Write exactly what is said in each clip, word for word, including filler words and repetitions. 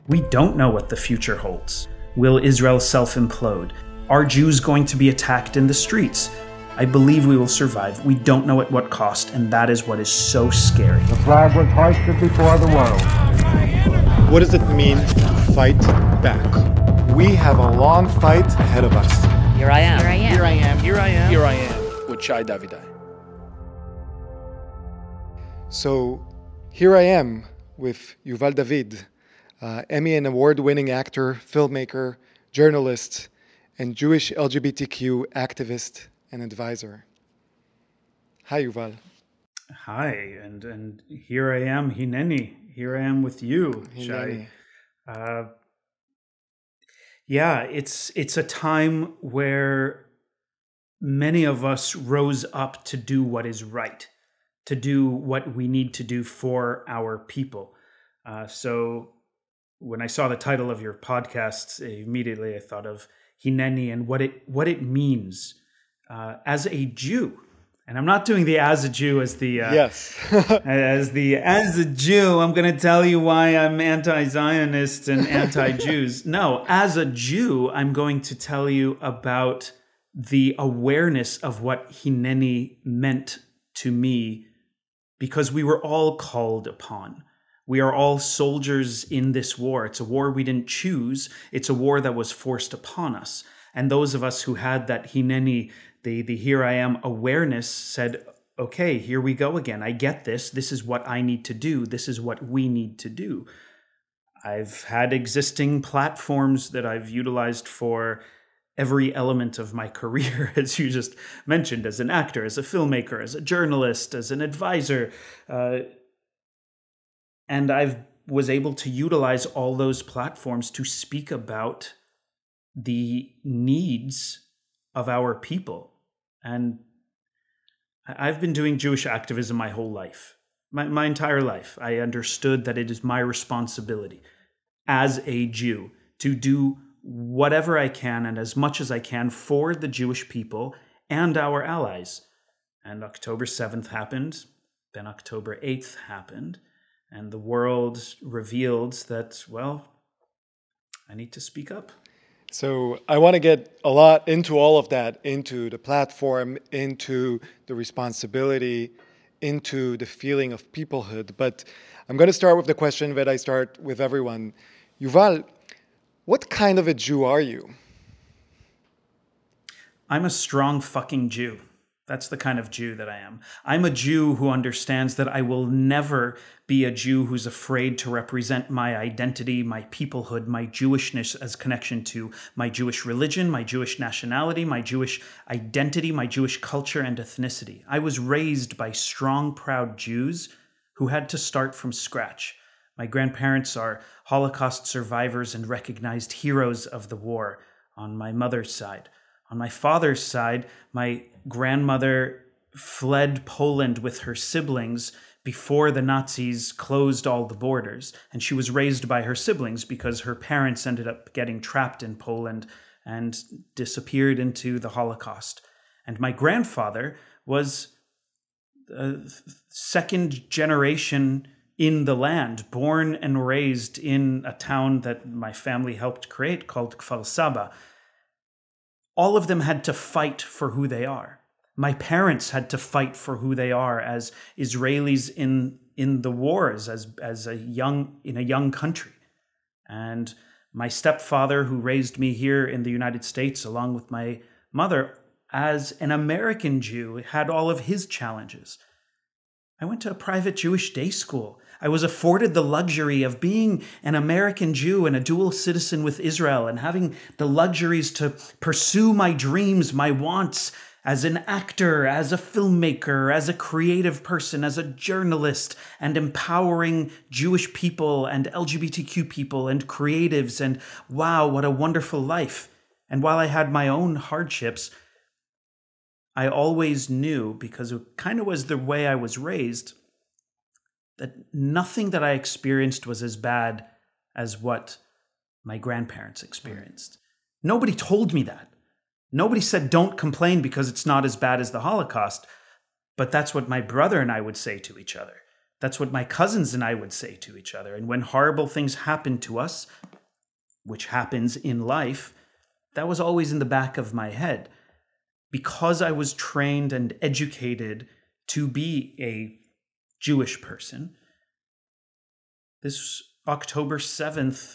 We don't know what the future holds. Will Israel self-implode? Are Jews going to be attacked in the streets? I believe we will survive. We don't know at what cost, and that is what is so scary. The flag was hoisted before the world. What does it mean to fight back? We have a long fight ahead of us. Here I am. Here I am. Here I am. Here I am. Here I am. With Shai Davidai. So, here I am with Yuval David, uh, Emmy and award-winning actor, filmmaker, journalist, and Jewish L G B T Q activist and advisor. Hi, Yuval. Hi, and and here I am, Hineni. Here I am with you, Shai. Uh, yeah, it's it's a time where many of us rose up to do what is right, to do what we need to do for our people. Uh, so when I saw the title of your podcast, immediately I thought of Hineni and what it what it means uh, as a Jew. And I'm not doing the as a Jew as the uh, yes as the as a Jew. I'm going to tell you why I'm anti-Zionist and anti-Jews. No, as a Jew, I'm going to tell you about the awareness of what Hineni meant to me, because we were all called upon. We are all soldiers in this war. It's a war we didn't choose. It's a war that was forced upon us. And those of us who had that Hineni, the, the here I am awareness, said, okay, here we go again. I get this. This is what I need to do. This is what we need to do. I've had existing platforms that I've utilized for every element of my career, as you just mentioned, as an actor, as a filmmaker, as a journalist, as an advisor. Uh, and I was able to utilize all those platforms to speak about the needs of our people. And I've been doing Jewish activism my whole life, my, my entire life. I understood that it is my responsibility as a Jew to do whatever I can and as much as I can for the Jewish people and our allies. And October seventh happened, then October eighth happened, and the world revealed that, well, I need to speak up. So I want to get a lot into all of that, into the platform, into the responsibility, into the feeling of peoplehood. But I'm going to start with the question that I start with everyone. Yuval, what kind of a Jew are you? I'm a strong fucking Jew. That's the kind of Jew that I am. I'm a Jew who understands that I will never be a Jew who's afraid to represent my identity, my peoplehood, my Jewishness as connection to my Jewish religion, my Jewish nationality, my Jewish identity, my Jewish culture and ethnicity. I was raised by strong, proud Jews who had to start from scratch. My grandparents are Holocaust survivors and recognized heroes of the war on my mother's side. On my father's side, my grandmother fled Poland with her siblings before the Nazis closed all the borders. And she was raised by her siblings because her parents ended up getting trapped in Poland and disappeared into the Holocaust. And my grandfather was a second generation in the land, born and raised in a town that my family helped create called Kfar Saba. All of them had to fight for who they are. My parents had to fight for who they are as Israelis in in the wars, as as a young in a young country. And my stepfather, who raised me here in the United States, along with my mother, as an American Jew, had all of his challenges. I went to a private Jewish day school. I was afforded the luxury of being an American Jew and a dual citizen with Israel and having the luxuries to pursue my dreams, my wants as an actor, as a filmmaker, as a creative person, as a journalist, and empowering Jewish people and L G B T Q people and creatives. And wow, what a wonderful life. And while I had my own hardships, I always knew, because it kind of was the way I was raised, that nothing that I experienced was as bad as what my grandparents experienced. Nobody told me that. Nobody said, don't complain because it's not as bad as the Holocaust. But that's what my brother and I would say to each other. That's what my cousins and I would say to each other. And when horrible things happen to us, which happens in life, that was always in the back of my head. Because I was trained and educated to be a Jewish person, this October seventh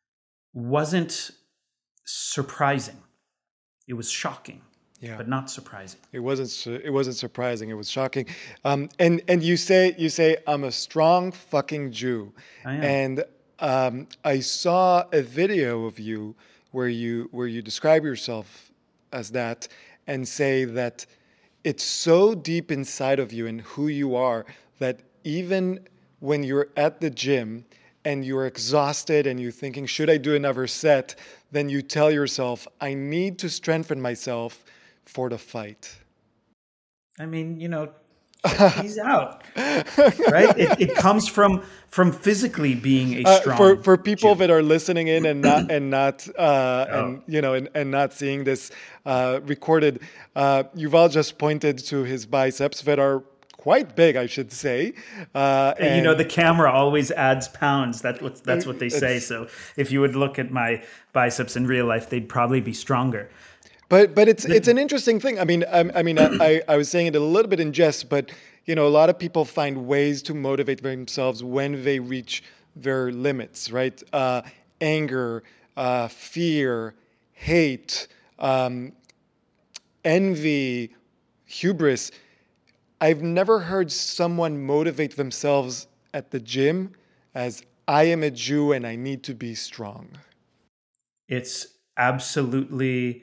wasn't surprising. It was shocking, Yeah. but not surprising. It wasn't. su- It wasn't surprising. It was shocking. Um, and and you say you say I'm a strong fucking Jew. I am. And um, I saw a video of you where you where you describe yourself as that and say that it's so deep inside of you and who you are that even when you're at the gym and you're exhausted and you're thinking, should I do another set? Then you tell yourself, I need to strengthen myself for the fight. I mean, you know, he's out, right? It, it comes from from physically being a Uh, strong. for for people Jew. that are listening in and not and not uh, Oh. and you know and, and not seeing this uh, recorded, uh, Yuval just pointed to his biceps that are quite big, I should say. Uh, And, you know, the camera always adds pounds. That's what that's what they say. It's- So if you would look at my biceps in real life, they'd probably be stronger. But but it's it's an interesting thing. I mean I, I mean I, I was saying it a little bit in jest, but you know a lot of people find ways to motivate themselves when they reach their limits, right? Uh, anger, uh, fear, hate, um, envy, hubris. I've never heard someone motivate themselves at the gym as I am a Jew and I need to be strong. It's absolutely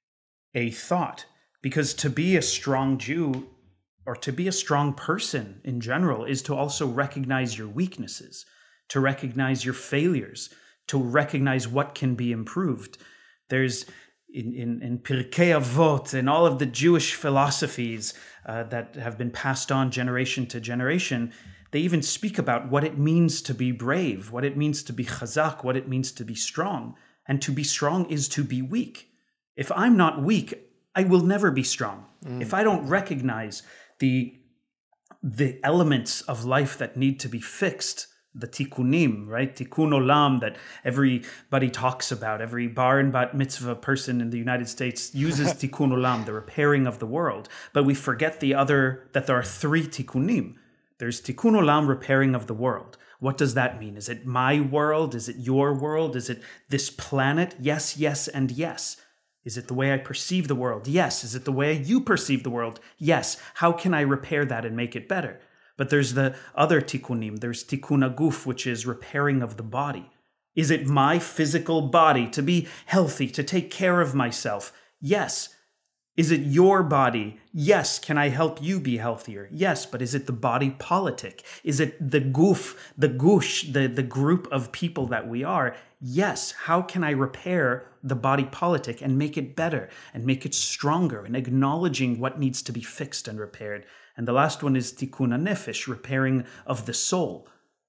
a thought, because to be a strong Jew or to be a strong person in general is to also recognize your weaknesses, to recognize your failures, to recognize what can be improved. There's in, in, in Pirkei Avot and all of the Jewish philosophies uh, that have been passed on generation to generation, they even speak about what it means to be brave, what it means to be chazak, what it means to be strong. And to be strong is to be weak. If I'm not weak, I will never be strong. Mm. If I don't recognize the, the elements of life that need to be fixed, the tikkunim, right? Tikkun olam that everybody talks about. Every bar and bat mitzvah person in the United States uses tikkun olam, the repairing of the world. But we forget the other, that there are three tikkunim. There's tikkun olam, repairing of the world. What does that mean? Is it my world? Is it your world? Is it this planet? Yes, yes, and yes. Is it the way I perceive the world? Yes. Is it the way you perceive the world? Yes. How can I repair that and make it better? But there's the other tikkunim. There's tikkun aguf, which is repairing of the body. Is it my physical body to be healthy, to take care of myself? Yes. Is it your body? Yes. Can I help you be healthier? Yes. But is it the body politic? Is it the goof, the gush, the, the group of people that we are? Yes. How can I repair the body politic and make it better and make it stronger and acknowledging what needs to be fixed and repaired? And the last one is tikkun hanefesh, repairing of the soul,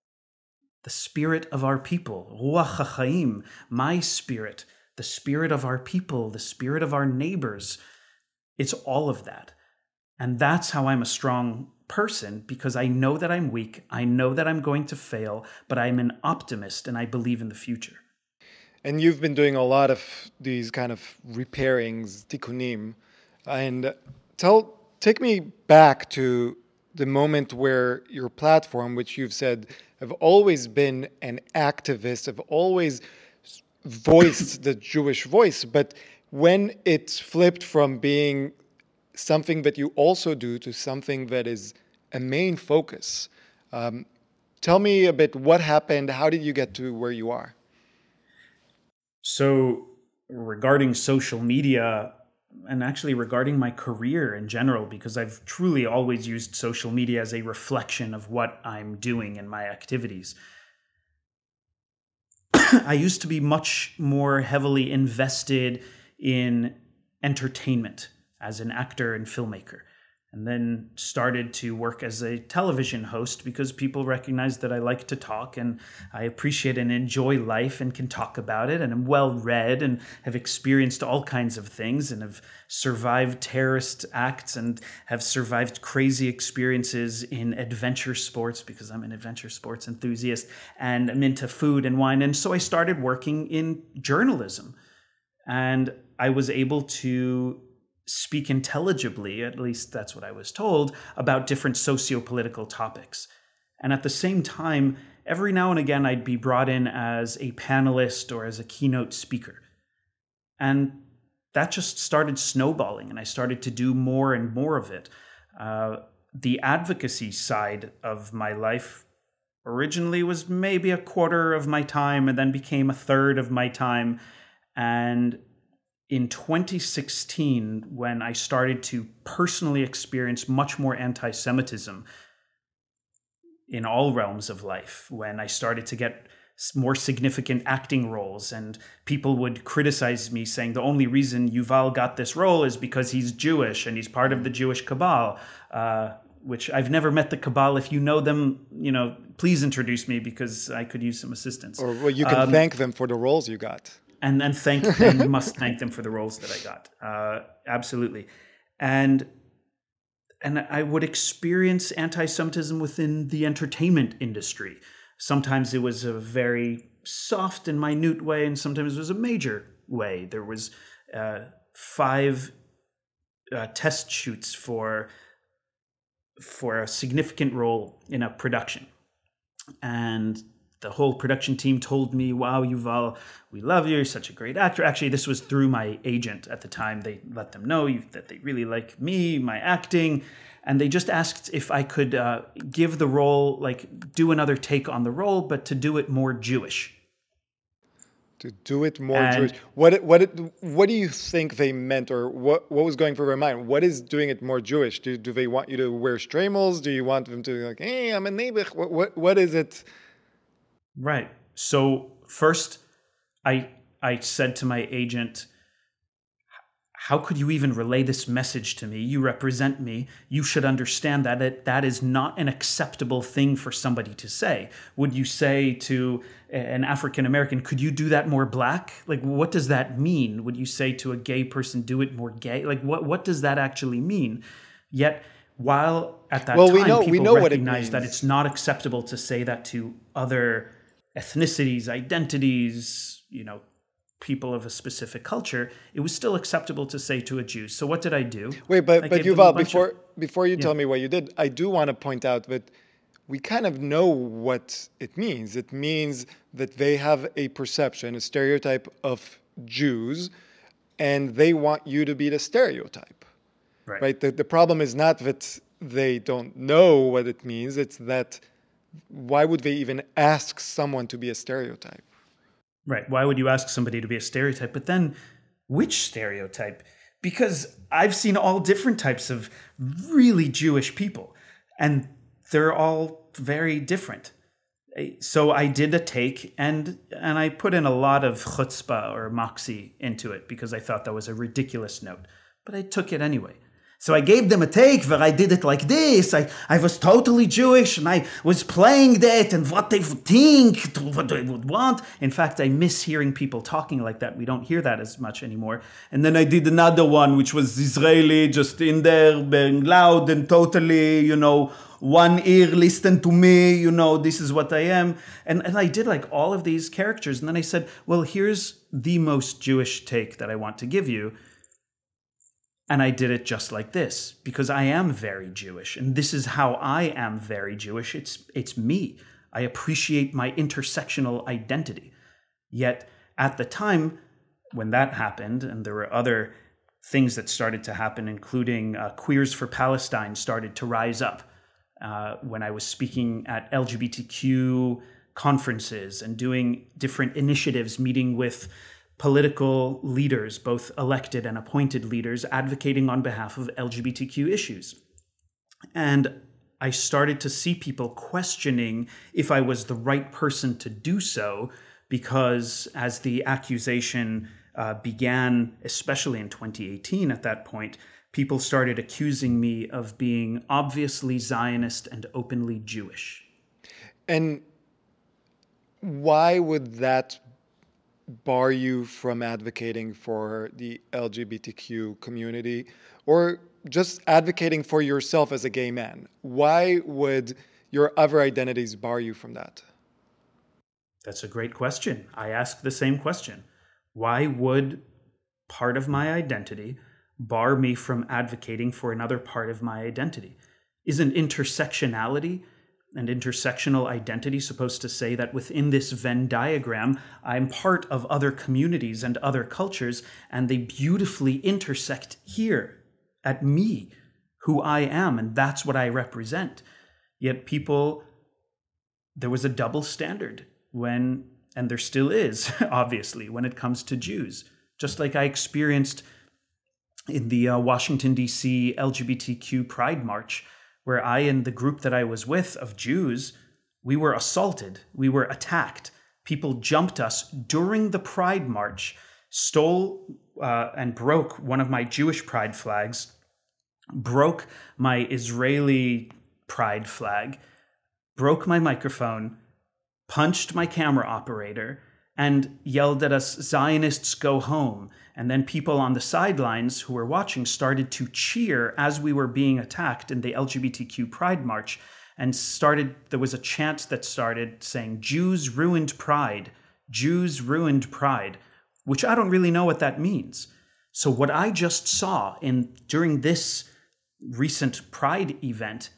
the spirit of our people, ruach hachaim, my spirit, the spirit of our people, the spirit of our neighbors. It's all of that. And that's how I'm a strong person, because I know that I'm weak. I know that I'm going to fail, but I'm an optimist and I believe in the future. And you've been doing a lot of these kind of repairings, tikkunim. And tell, take me back to the moment where your platform, which you've said have always been an activist, have always voiced the Jewish voice, but when it's flipped from being something that you also do to something that is a main focus. Um, tell me a bit what happened. How did you get to where you are? So regarding social media, and actually regarding my career in general, because I've truly always used social media as a reflection of what I'm doing in my activities. I used to be much more heavily invested in entertainment as an actor and filmmaker. and then started to work as a television host because people recognize that I like to talk and I appreciate and enjoy life and can talk about it, and I'm well read and have experienced all kinds of things and have survived terrorist acts and have survived crazy experiences in adventure sports because I'm an adventure sports enthusiast, and I'm into food and wine. And so I started working in journalism, and I was able to speak intelligibly, at least that's what I was told, about different socio-political topics. And at the same time, every now and again, I'd be brought in as a panelist or as a keynote speaker. And that just started snowballing, and I started to do more and more of it. Uh, the advocacy side of my life originally was maybe a quarter of my time and then became a third of my time. And in twenty sixteen, when I started to personally experience much more anti-Semitism in all realms of life, when I started to get more significant acting roles and people would criticize me saying the only reason Yuval got this role is because he's Jewish and he's part of the Jewish cabal, uh, which I've never met the cabal. If you know them, you know, please introduce me because I could use some assistance. Or well, you can um, thank them for the roles you got. And and thank and must thank them for the roles that I got. Uh, absolutely. And and I would experience anti-Semitism within the entertainment industry. Sometimes it was a very soft and minute way, and sometimes it was a major way. There was uh, five uh, test shoots for for a significant role in a production, and the whole production team told me, wow, Yuval, we love you. You're such a great actor. Actually, this was through my agent at the time. They let them know that they really like me, my acting. And they just asked if I could uh, give the role, like do another take on the role, but to do it more Jewish. To do it more and, Jewish. What what what do you think they meant, or what what was going through their mind? What is doing it more Jewish? Do do they want you to wear streimels? Do you want them to be like, hey, I'm a nebuch? What what what is it? Right. So first, I I said to my agent, how could you even relay this message to me? You represent me. You should understand that it, that is not an acceptable thing for somebody to say. Would you say to an African American, could you do that more black? Like, what does that mean? Would you say to a gay person, do it more gay? Like, what, what does that actually mean? Yet, while at that well, time, we know, people we know recognize it that it's not acceptable to say that to other ethnicities, identities, you know, people of a specific culture, it was still acceptable to say to a Jew. So what did I do? Wait, but I but gave them a Yuval, bunch before of- before you Yeah. tell me what you did, I do want to point out that we kind of know what it means. It means that they have a perception, a stereotype of Jews, and they want you to be the stereotype. Right. Right? The, the problem is not that they don't know what it means, it's that why would they even ask someone to be a stereotype? Right. Why would you ask somebody to be a stereotype? But then, which stereotype? Because I've seen all different types of really Jewish people, and they're all very different. So I did a take, and and I put in a lot of chutzpah or moxie into it because I thought that was a ridiculous note. But I took it anyway. So I gave them a take where I did it like this. I, I was totally Jewish and I was playing that and what they would think, what they would want. In fact, I miss hearing people talking like that. We don't hear that as much anymore. And then I did another one, which was Israeli, just in there, being loud and totally, you know, one ear, listen to me, you know, this is what I am. And, and I did like all of these characters. And then I said, well, here's the most Jewish take that I want to give you. And I did it just like this, because I am very Jewish, and this is how I am very Jewish. It's it's me. I appreciate my intersectional identity. Yet at the time when that happened, and there were other things that started to happen, including uh, Queers for Palestine started to rise up uh, when I was speaking at L G B T Q conferences and doing different initiatives, meeting with political leaders, both elected and appointed leaders, advocating on behalf of L G B T Q issues. And I started to see people questioning if I was the right person to do so, because as the accusation uh, began, especially in twenty eighteen at that point, people started accusing me of being obviously Zionist and openly Jewish. And why would that bar you from advocating for the L G B T Q community or just advocating for yourself as a gay man? Why would your other identities bar you from that? That's a great question. I ask the same question. Why would part of my identity bar me from advocating for another part of my identity? Isn't intersectionality and intersectional identity supposed to say that within this Venn diagram, I'm part of other communities and other cultures, and they beautifully intersect here at me, who I am, and that's what I represent. Yet people, there was a double standard when, and there still is, obviously, when it comes to Jews. Just like I experienced in the uh, Washington, D C L G B T Q Pride March, where I and the group that I was with of Jews, we were assaulted, we were attacked. People jumped us during the Pride March, stole uh, and broke one of my Jewish pride flags, broke my Israeli pride flag, broke my microphone, punched my camera operator, and yelled at us, "Zionists, go home." And then people on the sidelines who were watching started to cheer as we were being attacked in the L G B T Q Pride March, and started, there was a chant that started saying, "Jews ruined pride, Jews ruined pride," which I don't really know what that means. So what I just saw in during this recent Pride event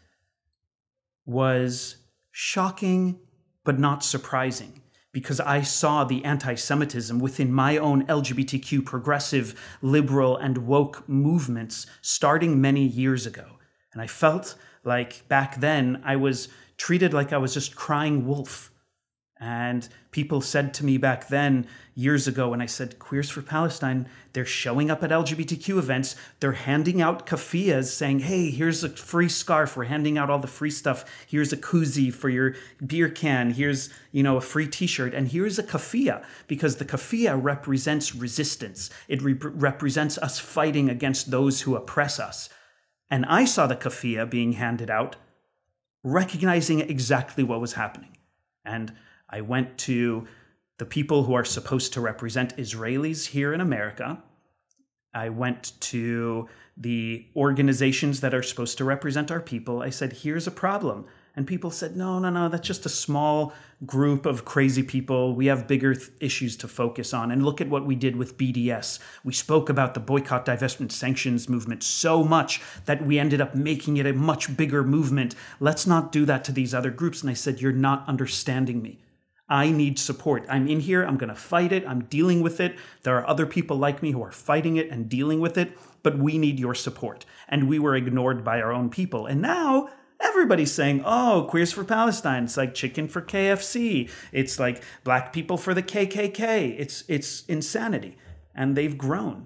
was shocking, but not surprising, because I saw the anti-Semitism within my own L G B T Q progressive, liberal, and woke movements starting many years ago. And I felt like back then I was treated like I was just crying wolf. And people said to me back then, years ago, when I said, Queers for Palestine, they're showing up at L G B T Q events, they're handing out keffiyehs saying, hey, here's a free scarf, we're handing out all the free stuff, here's a koozie for your beer can, here's, you know, a free t-shirt, and here's a keffiyeh, because the keffiyeh represents resistance. It re- represents us fighting against those who oppress us. And I saw the keffiyeh being handed out, recognizing exactly what was happening. And I went to the people who are supposed to represent Israelis here in America. I went to the organizations that are supposed to represent our people. I said, here's a problem. And people said, no, no, no, that's just a small group of crazy people. We have bigger th- issues to focus on. And look at what we did with B D S. We spoke about the boycott, divestment, sanctions movement so much that we ended up making it a much bigger movement. Let's not do that to these other groups. And I said, you're not understanding me. I need support. I'm in here. I'm going to fight it. I'm dealing with it. There are other people like me who are fighting it and dealing with it, but we need your support. And we were ignored by our own people. And now everybody's saying, oh, Queers for Palestine. It's like chicken for K F C. It's like black people for the K K K. It's it's insanity. And they've grown.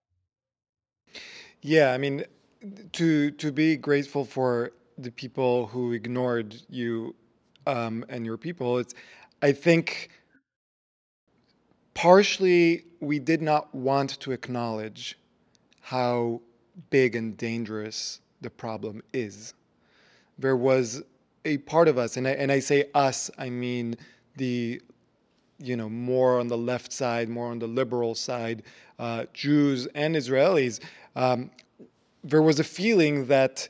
Yeah, I mean, to to be grateful for the people who ignored you um, and your people, it's I think partially we did not want to acknowledge how big and dangerous the problem is. There was a part of us, and I, and I say us, I mean the, you know, more on the left side, more on the liberal side, uh, Jews and Israelis. Um, there was a feeling that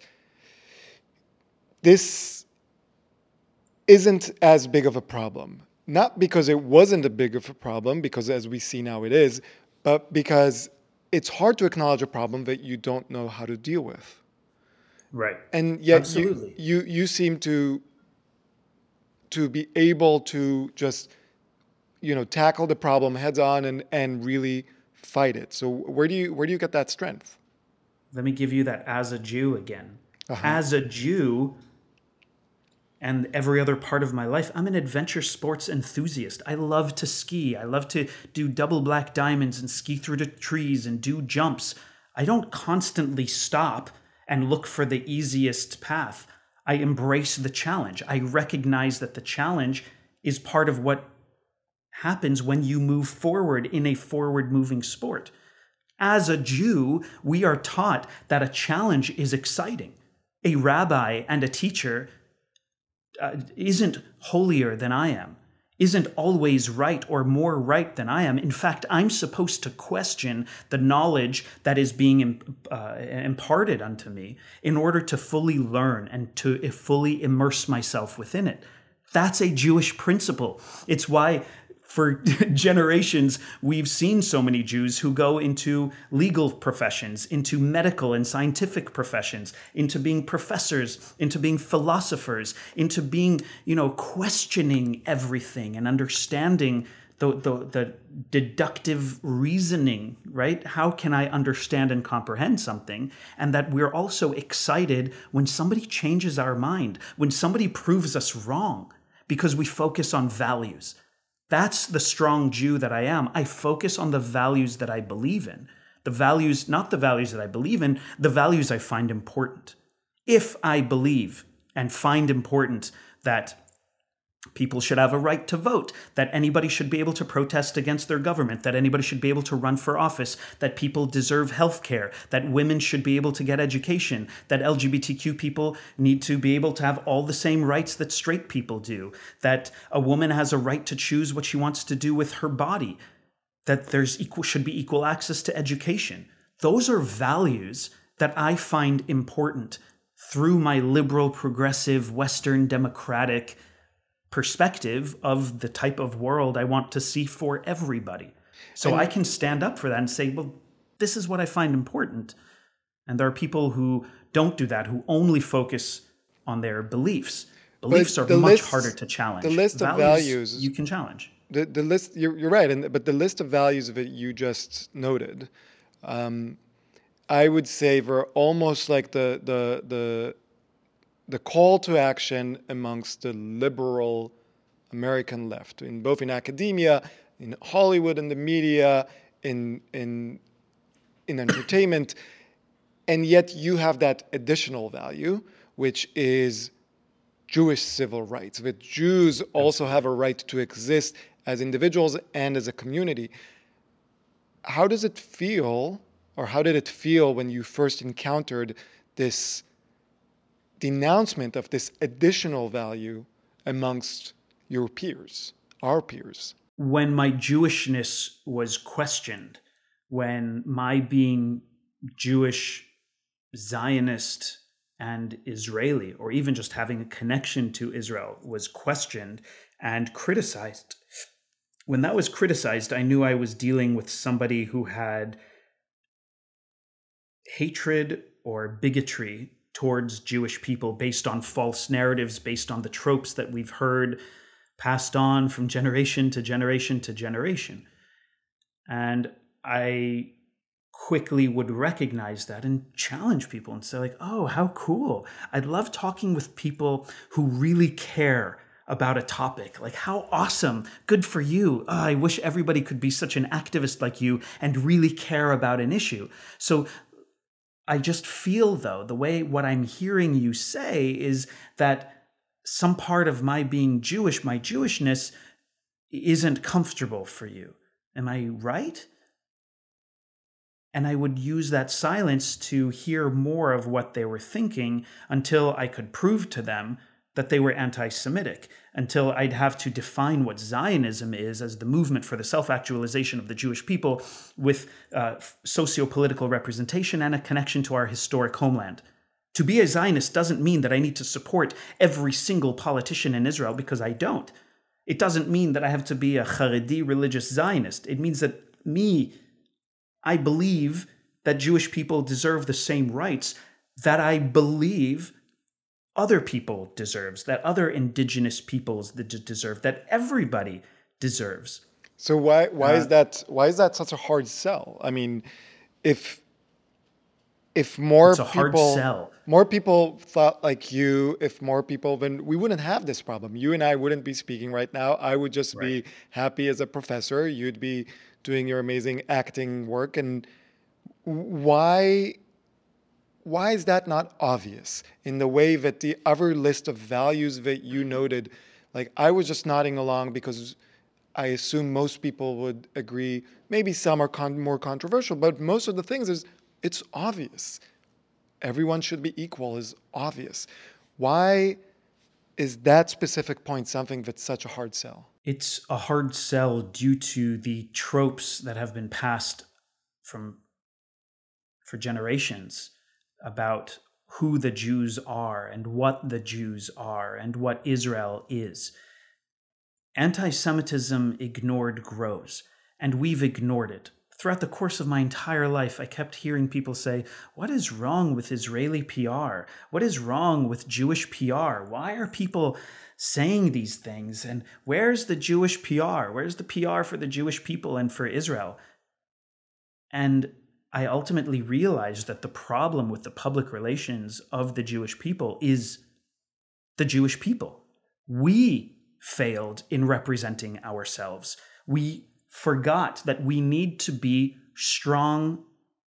this isn't as big of a problem. Not because it wasn't a big of a problem, because as we see now it is, but because it's hard to acknowledge a problem that you don't know how to deal with. Right. And yet Absolutely. You, you you seem to to be able to just, you know, tackle the problem heads on and, and really fight it. So where do you where do you get that strength? Let me give you that as a Jew again. Uh-huh. As a Jew, and every other part of my life, I'm an adventure sports enthusiast. I love to ski. I love to do double black diamonds and ski through the trees and do jumps. I don't constantly stop and look for the easiest path. I embrace the challenge. I recognize that the challenge is part of what happens when you move forward in a forward-moving sport. As a Jew, we are taught that a challenge is exciting. A rabbi and a teacher uh, isn't holier than I am, isn't always right or more right than I am. In fact, I'm supposed to question the knowledge that is being uh, imparted unto me in order to fully learn and to fully immerse myself within it. That's a Jewish principle. It's why for generations we've seen so many Jews who go into legal professions, into medical and scientific professions, into being professors, into being philosophers, into being, you know, questioning everything and understanding the, the, the deductive reasoning, right? How can I understand and comprehend something? And that we're also excited when somebody changes our mind, when somebody proves us wrong, because we focus on values. That's the strong Jew that I am. I focus on the values that I believe in. The values, not the values that I believe in, the values I find important. If I believe and find important that people should have a right to vote, that anybody should be able to protest against their government, that anybody should be able to run for office, that people deserve health care, that women should be able to get education, that L G B T Q people need to be able to have all the same rights that straight people do, that a woman has a right to choose what she wants to do with her body, that there's equal should be equal access to education. Those are values that I find important through my liberal, progressive, Western, democratic perspective of the type of world I want to see for everybody. So and I can stand up for that and say, well, this is what I find important. And there are people who don't do that, who only focus on their beliefs. Beliefs are much list, harder to challenge. The list values, of values you can challenge. The the list you're, you're right, and but the list of values that you just noted, um, I would say were almost like the the the the call to action amongst the liberal American left, in both in academia, in Hollywood, in the media, in in in entertainment, and yet you have that additional value, which is Jewish civil rights. That Jews also have a right to exist as individuals and as a community. How does it feel, or how did it feel when you first encountered this denouncement of this additional value amongst your peers, our peers? When my Jewishness was questioned, when my being Jewish, Zionist, and Israeli, or even just having a connection to Israel, was questioned and criticized, when that was criticized, I knew I was dealing with somebody who had hatred or bigotry towards Jewish people based on false narratives, based on the tropes that we've heard passed on from generation to generation to generation. And I quickly would recognize that and challenge people and say, like, oh, how cool. I'd love talking with people who really care about a topic. Like, how awesome. Good for you. Oh, I wish everybody could be such an activist like you and really care about an issue. So I just feel, though, the way what I'm hearing you say is that some part of my being Jewish, my Jewishness, isn't comfortable for you. Am I right? And I would use that silence to hear more of what they were thinking until I could prove to them that they were anti-Semitic, until I'd have to define what Zionism is as the movement for the self-actualization of the Jewish people with uh, socio-political representation and a connection to our historic homeland. To be a Zionist doesn't mean that I need to support every single politician in Israel, because I don't. It doesn't mean that I have to be a Haredi religious Zionist. It means that me, I believe that Jewish people deserve the same rights that I believe other people deserves, that other indigenous peoples deserve, that everybody deserves. So why why uh, is that why is that such a hard sell? I mean, if if more it's a people hard sell. more people thought like you, if more people, then we wouldn't have this problem. You and I wouldn't be speaking right now. I would just right. be happy as a professor. You'd be doing your amazing acting work. And why why is that not obvious in the way that the other list of values that you noted? Like, I was just nodding along because I assume most people would agree. Maybe some are con- more controversial, but most of the things is it's obvious. Everyone should be equal is obvious. Why is that specific point something that's such a hard sell? It's a hard sell due to the tropes that have been passed from for generations about who the Jews are and what the Jews are and what Israel is. Anti-Semitism ignored grows, and we've ignored it. Throughout the course of my entire life, I kept hearing people say, what is wrong with Israeli P R? What is wrong with Jewish P R? Why are people saying these things? And where's the Jewish P R? Where's the P R for the Jewish people and for Israel? And I ultimately realized that the problem with the public relations of the Jewish people is the Jewish people. We failed in representing ourselves. We forgot that we need to be strong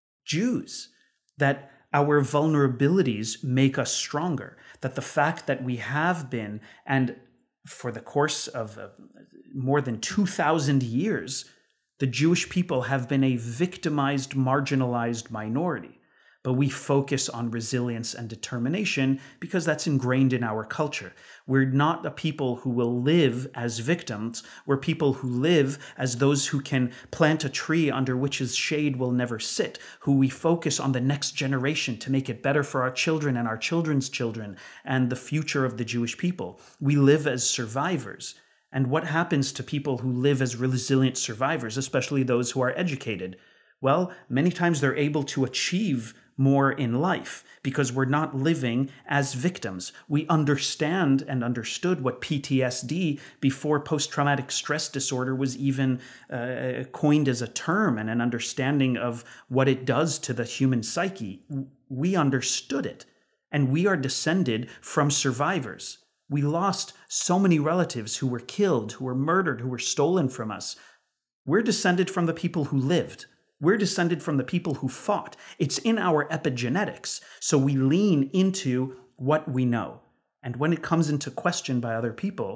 Jews, that our vulnerabilities make us stronger, that the fact that we have been, and for the course of uh, more than two thousand years, the Jewish people have been a victimized, marginalized minority. But we focus on resilience and determination because that's ingrained in our culture. We're not a people who will live as victims. We're people who live as those who can plant a tree under which his shade will never sit, who we focus on the next generation to make it better for our children and our children's children and the future of the Jewish people. We live as survivors. And what happens to people who live as resilient survivors, especially those who are educated? Well, many times they're able to achieve more in life because we're not living as victims. We understand and understood what P T S D before post-traumatic stress disorder was even uh, coined as a term and an understanding of what it does to the human psyche. We understood it, and we are descended from survivors. We lost so many relatives who were killed, who were murdered, who were stolen from us. We're descended from the people who lived. We're descended from the people who fought. It's in our epigenetics, so we lean into what we know. And when it comes into question by other people,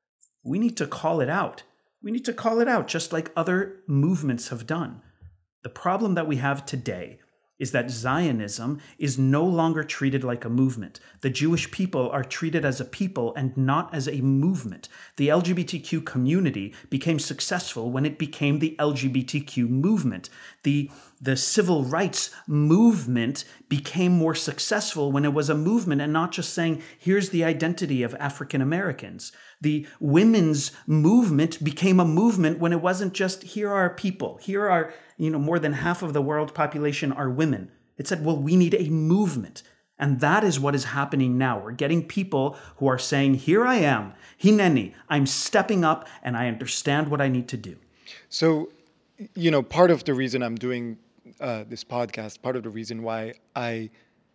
we need to call it out. We need to call it out just like other movements have done. The problem that we have today is that Zionism is no longer treated like a movement. The Jewish people are treated as a people and not as a movement. The L G B T Q community became successful when it became the L G B T Q movement. The, the civil rights movement became more successful when it was a movement and not just saying, here's the identity of African Americans. The women's movement became a movement when it wasn't just, here are people, here are, you know, more than half of the world population are women. It said, well, we need a movement. And that is what is happening now. We're getting people who are saying, here I am, Hineni, I'm stepping up and I understand what I need to do. So, you know, part of the reason I'm doing uh, this podcast, part of the reason why I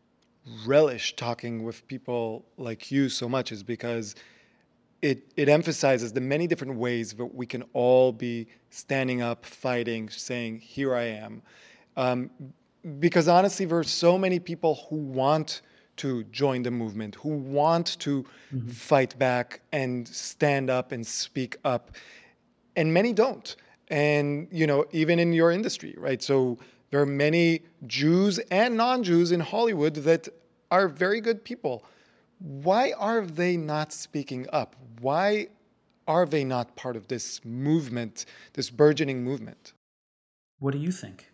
relish talking with people like you so much is because it, it emphasizes the many different ways that we can all be standing up, fighting, saying, here I am. Um, because honestly, there are so many people who want to join the movement, who want to mm-hmm. fight back and stand up and speak up, and many don't. And, you know, even in your industry, right? So there are many Jews and non-Jews in Hollywood that are very good people. Why are they not speaking up? Why are they not part of this movement, this burgeoning movement? What do you think?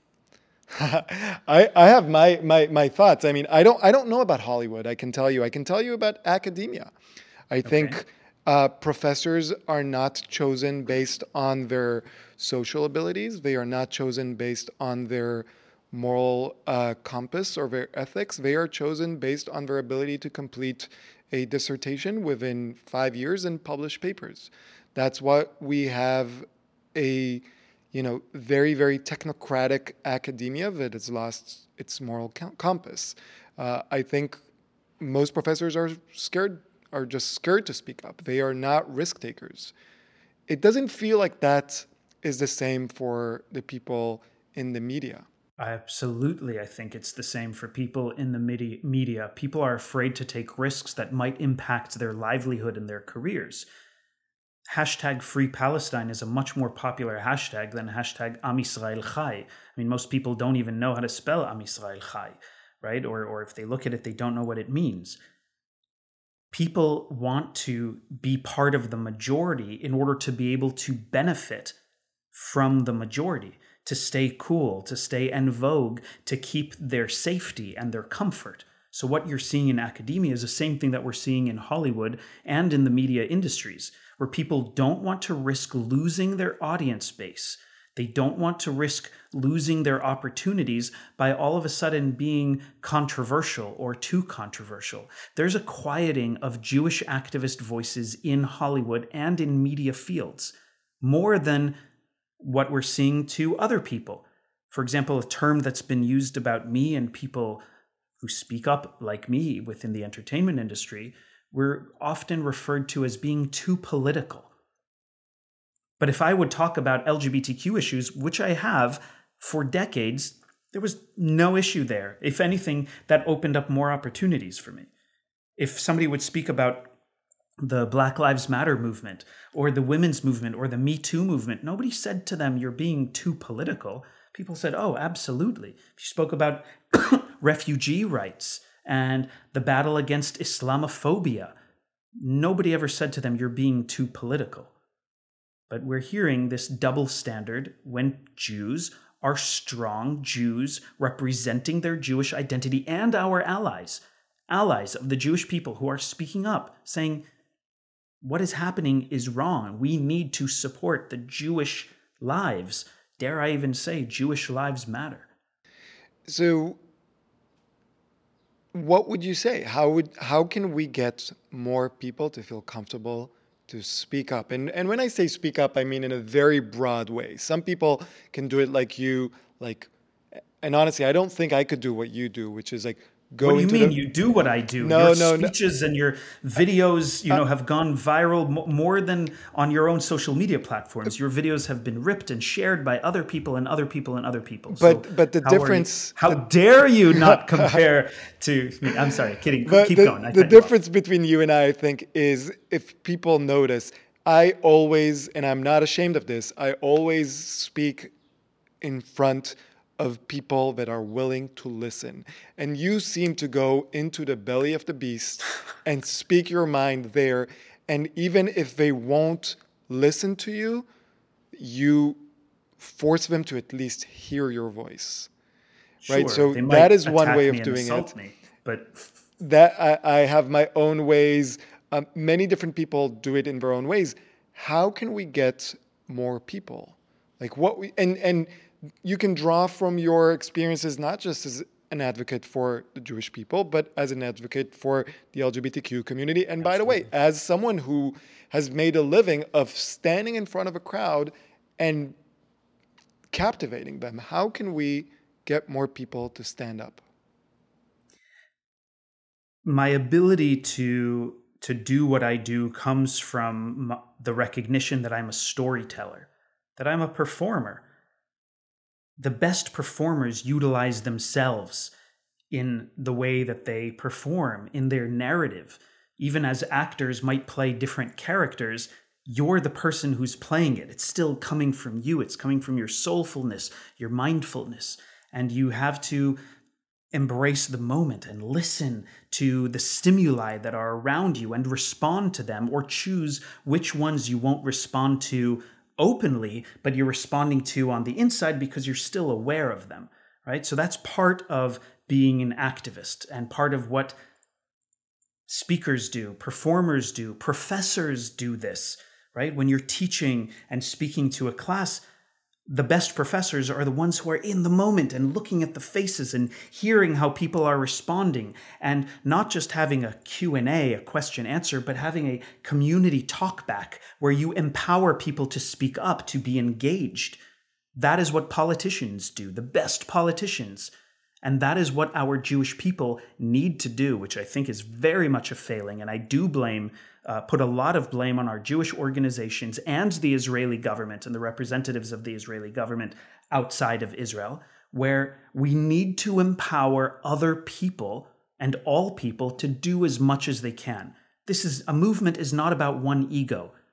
I, I have my, my, my thoughts. I mean, I don't I don't know about Hollywood. I can tell you. I can tell you about academia. I okay. think uh, professors are not chosen based on their social abilities. They are not chosen based on their moral uh, compass or their ethics. They are chosen based on their ability to complete a dissertation within five years and publish papers. That's what we have a, you know, very, very technocratic academia that has lost its moral compass. Uh, I think most professors are scared, are just scared to speak up. They are not risk takers. It doesn't feel like that is the same for the people in the media. Absolutely. I think it's the same for people in the media. People are afraid to take risks that might impact their livelihood and their careers. hashtag Free Palestine is a much more popular hashtag than hashtag Am Yisrael Chai. I mean, most people don't even know how to spell Am Yisrael Chai, right? Or, or if they look at it, they don't know what it means. People want to be part of the majority in order to be able to benefit from the majority, to stay cool, to stay en vogue, to keep their safety and their comfort. So what you're seeing in academia is the same thing that we're seeing in Hollywood and in the media industries, where people don't want to risk losing their audience base. They don't want to risk losing their opportunities by all of a sudden being controversial or too controversial. There's a quieting of Jewish activist voices in Hollywood and in media fields, more than what we're seeing to other people. For example, a term that's been used about me and people who speak up like me within the entertainment industry, we're often referred to as being too political. But if I would talk about L G B T Q issues, which I have for decades, there was no issue there. If anything, that opened up more opportunities for me. If somebody would speak about the Black Lives Matter movement or the women's movement or the Me Too movement, nobody said to them, you're being too political. People said, oh, absolutely. If you spoke about refugee rights and the battle against Islamophobia, nobody ever said to them, you're being too political. But we're hearing this double standard when Jews are strong Jews representing their Jewish identity and our allies, allies of the Jewish people who are speaking up, saying, what is happening is wrong. We need to support the Jewish lives. Dare I even say, Jewish lives matter. So what would you say? How would how can we get more people to feel comfortable to speak up? And and when I say speak up, I mean in a very broad way. Some people can do it like you, like, and honestly, I don't think I could do what you do, which is like go What do you into mean the, you do what I do? No, your no, no. speeches and your videos, you know, have gone viral mo- more than on your own social media platforms. Your videos have been ripped and shared by other people and other people and other people. But So but the how are you- difference how dare you not compare to me? I'm sorry, kidding. But Keep the, going. I the cut you off. difference between you and I, I think, is if people notice, I always, and I'm not ashamed of this, I always speak in front of people that are willing to listen. And you seem to go into the belly of the beast and speak your mind there. And even if they won't listen to you, you force them to at least hear your voice. Right? Sure, So they might that is one attack way me of and doing insult it. Me, but That I, I have my own ways. Um, many different people do it in their own ways. How can we get more people? Like what we and and you can draw from your experiences not just as an advocate for the Jewish people, but as an advocate for the L G B T Q community. And by the way, as someone who has made a living of standing in front of a crowd and captivating them, how can we get more people to stand up? My ability to to do what I do comes from m- the recognition that I'm a storyteller, that I'm a performer. The best performers utilize themselves in the way that they perform, in their narrative. Even as actors might play different characters, you're the person who's playing it. It's still coming from you. It's coming from your soulfulness, your mindfulness. And you have to embrace the moment and listen to the stimuli that are around you and respond to them, or choose which ones you won't respond to openly, but you're responding to on the inside because you're still aware of them, right? So that's part of being an activist and part of what speakers do, performers do, professors do this, right? When you're teaching and speaking to a class, the best professors are the ones who are in the moment and looking at the faces and hearing how people are responding, and not just having a Q and A, a question answer, but having a community talk back where you empower people to speak up, to be engaged. That is what politicians do, the best politicians. And that is what our Jewish people need to do, which I think is very much a failing. And I do blame, uh, put a lot of blame on our Jewish organizations and the Israeli government and the representatives of the Israeli government outside of Israel, where we need to empower other people and all people to do as much as they can. This is, a movement is not about one ego.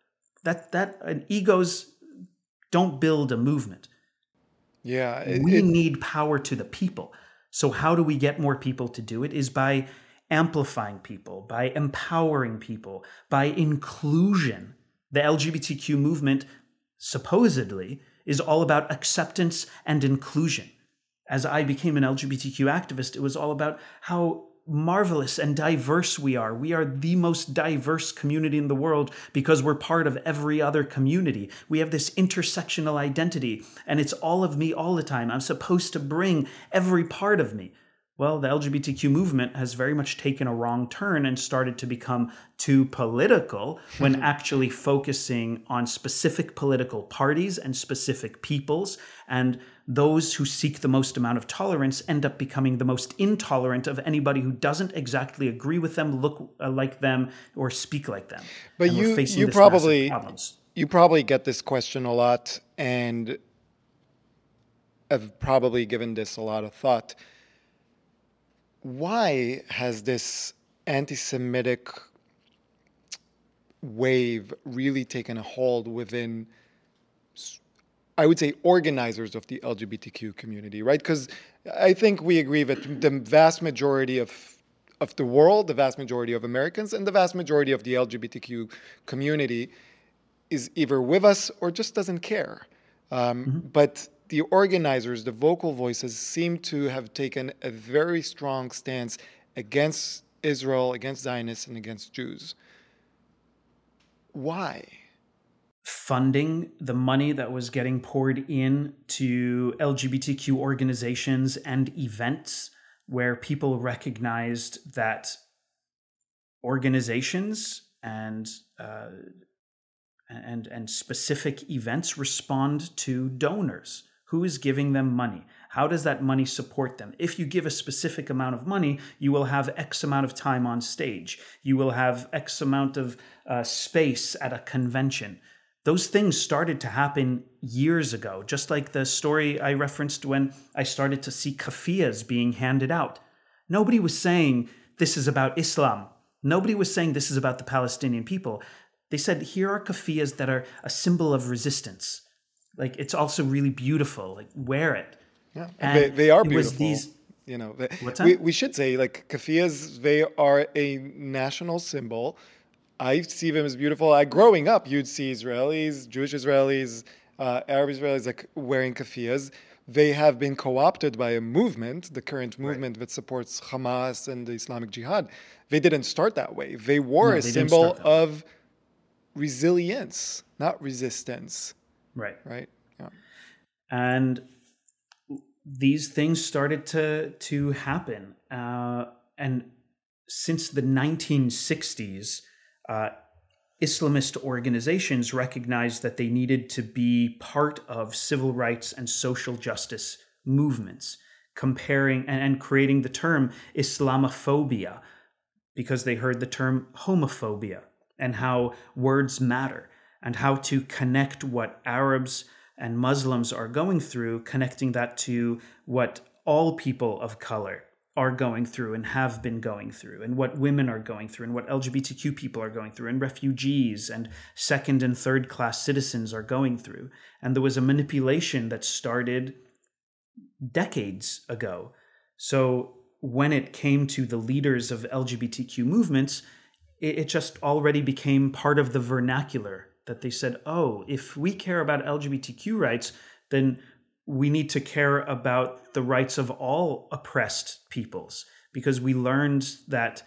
That that and egos don't build a movement. Yeah. It, We it- need power to the people. So how do we get more people to do it? Is by amplifying people, by empowering people, by inclusion. The L G B T Q movement supposedly is all about acceptance and inclusion. As I became an L G B T Q activist, it was all about how marvelous and diverse we are. We are the most diverse community in the world because we're part of every other community. We have this intersectional identity, and it's all of me all the time. I'm supposed to bring every part of me. Well, the L G B T Q movement has very much taken a wrong turn and started to become too political when actually focusing on specific political parties and specific peoples. And those who seek the most amount of tolerance end up becoming the most intolerant of anybody who doesn't exactly agree with them, look like them, or speak like them. But And we're you facing you this massive probably problems. you probably get this question a lot, and have probably given this a lot of thought. Why has this anti-Semitic wave really taken a hold within, I would say, organizers of the L G B T Q community, right? Because I think we agree that the vast majority of of the world, the vast majority of Americans, and the vast majority of the L G B T Q community is either with us or just doesn't care. Um, mm-hmm. But the organizers, the vocal voices, seem to have taken a very strong stance against Israel, against Zionists, and against Jews. Why? Funding, the money that was getting poured in to L G B T Q organizations and events where people recognized that organizations and uh, and and specific events respond to donors. Who is giving them money? How does that money support them? If you give a specific amount of money, you will have X amount of time on stage. You will have X amount of uh, space at a convention. Those things started to happen years ago, just like the story I referenced when I started to see kafiyas being handed out. Nobody was saying this is about Islam. Nobody was saying this is about the Palestinian people. They said, here are kafiyas that are a symbol of resistance. Like, it's also really beautiful. Like, wear it. Yeah, they, they are beautiful. These, you know, they, what's that? We, we should say, like, kafiyas, they are a national symbol. I see them as beautiful. I, growing up, you'd see Israelis, Jewish Israelis, uh, Arab Israelis, like, wearing kafiyas. They have been co-opted by a movement, the current movement right. that supports Hamas and the Islamic Jihad. They didn't start that way. They wore no, a they symbol of resilience, not resistance. Right. Right. Yeah. And these things started to to happen. Uh, and since the nineteen sixties, uh, Islamist organizations recognized that they needed to be part of civil rights and social justice movements, comparing and, and creating the term Islamophobia, because they heard the term homophobia and how words matter, and how to connect what Arabs and Muslims are going through, connecting that to what all people of color are going through and have been going through, and what women are going through, and what L G B T Q people are going through, and refugees and second and third class citizens are going through. And there was a manipulation that started decades ago. So when it came to the leaders of L G B T Q movements, it just already became part of the vernacular, that they said, oh, if we care about L G B T Q rights, then we need to care about the rights of all oppressed peoples, because we learned that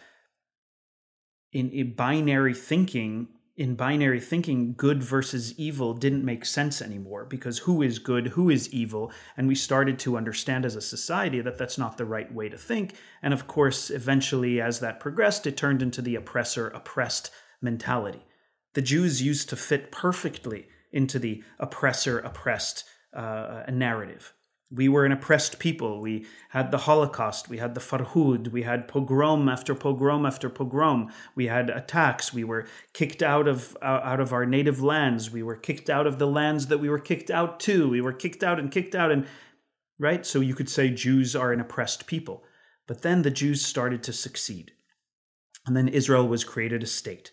in, in binary thinking, in binary thinking, good versus evil didn't make sense anymore, because who is good, who is evil? And we started to understand as a society that that's not the right way to think. And of course, eventually, as that progressed, it turned into the oppressor-oppressed mentality. The Jews used to fit perfectly into the oppressor-oppressed uh, narrative. We were an oppressed people. We had the Holocaust. We had the Farhud. We had pogrom after pogrom after pogrom. We had attacks. We were kicked out of uh, out of our native lands. We were kicked out of the lands that we were kicked out to. We were kicked out and kicked out. And right? So you could say Jews are an oppressed people. But then the Jews started to succeed. And then Israel was created a state.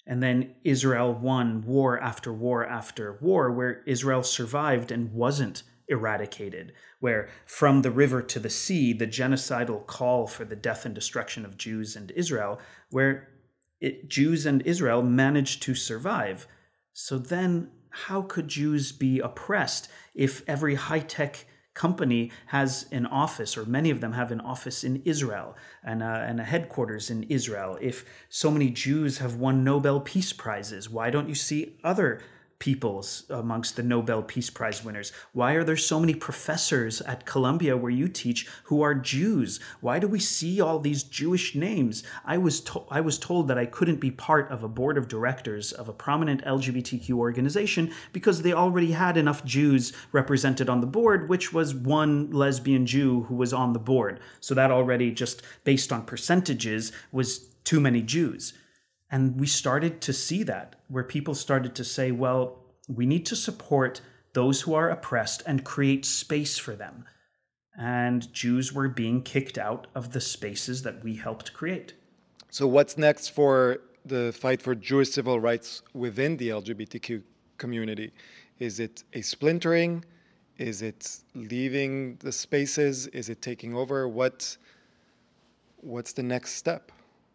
And then Israel won war after war after war, where Israel survived and wasn't eradicated, where from the river to the sea, the genocidal call for the death and destruction of Jews and Israel, where it, Jews and Israel managed to survive. So then how could Jews be oppressed if every high-tech company has an office, or many of them have an office in Israel and a, and a headquarters in Israel? If so many Jews have won Nobel Peace Prizes, why don't you see other peoples amongst the Nobel Peace Prize winners? Why are there so many professors at Columbia where you teach who are Jews? Why do we see all these Jewish names? I was to- I was told that I couldn't be part of a board of directors of a prominent L G B T Q organization because they already had enough Jews represented on the board, which was one lesbian Jew who was on the board. So that already, just based on percentages, was too many Jews. And we started to see that, where people started to say, well, we need to support those who are oppressed and create space for them. And Jews were being kicked out of the spaces that we helped create. So what's next for the fight for Jewish civil rights within the L G B T Q community? Is it a splintering? Is it leaving the spaces? Is it taking over? What, what's the next step?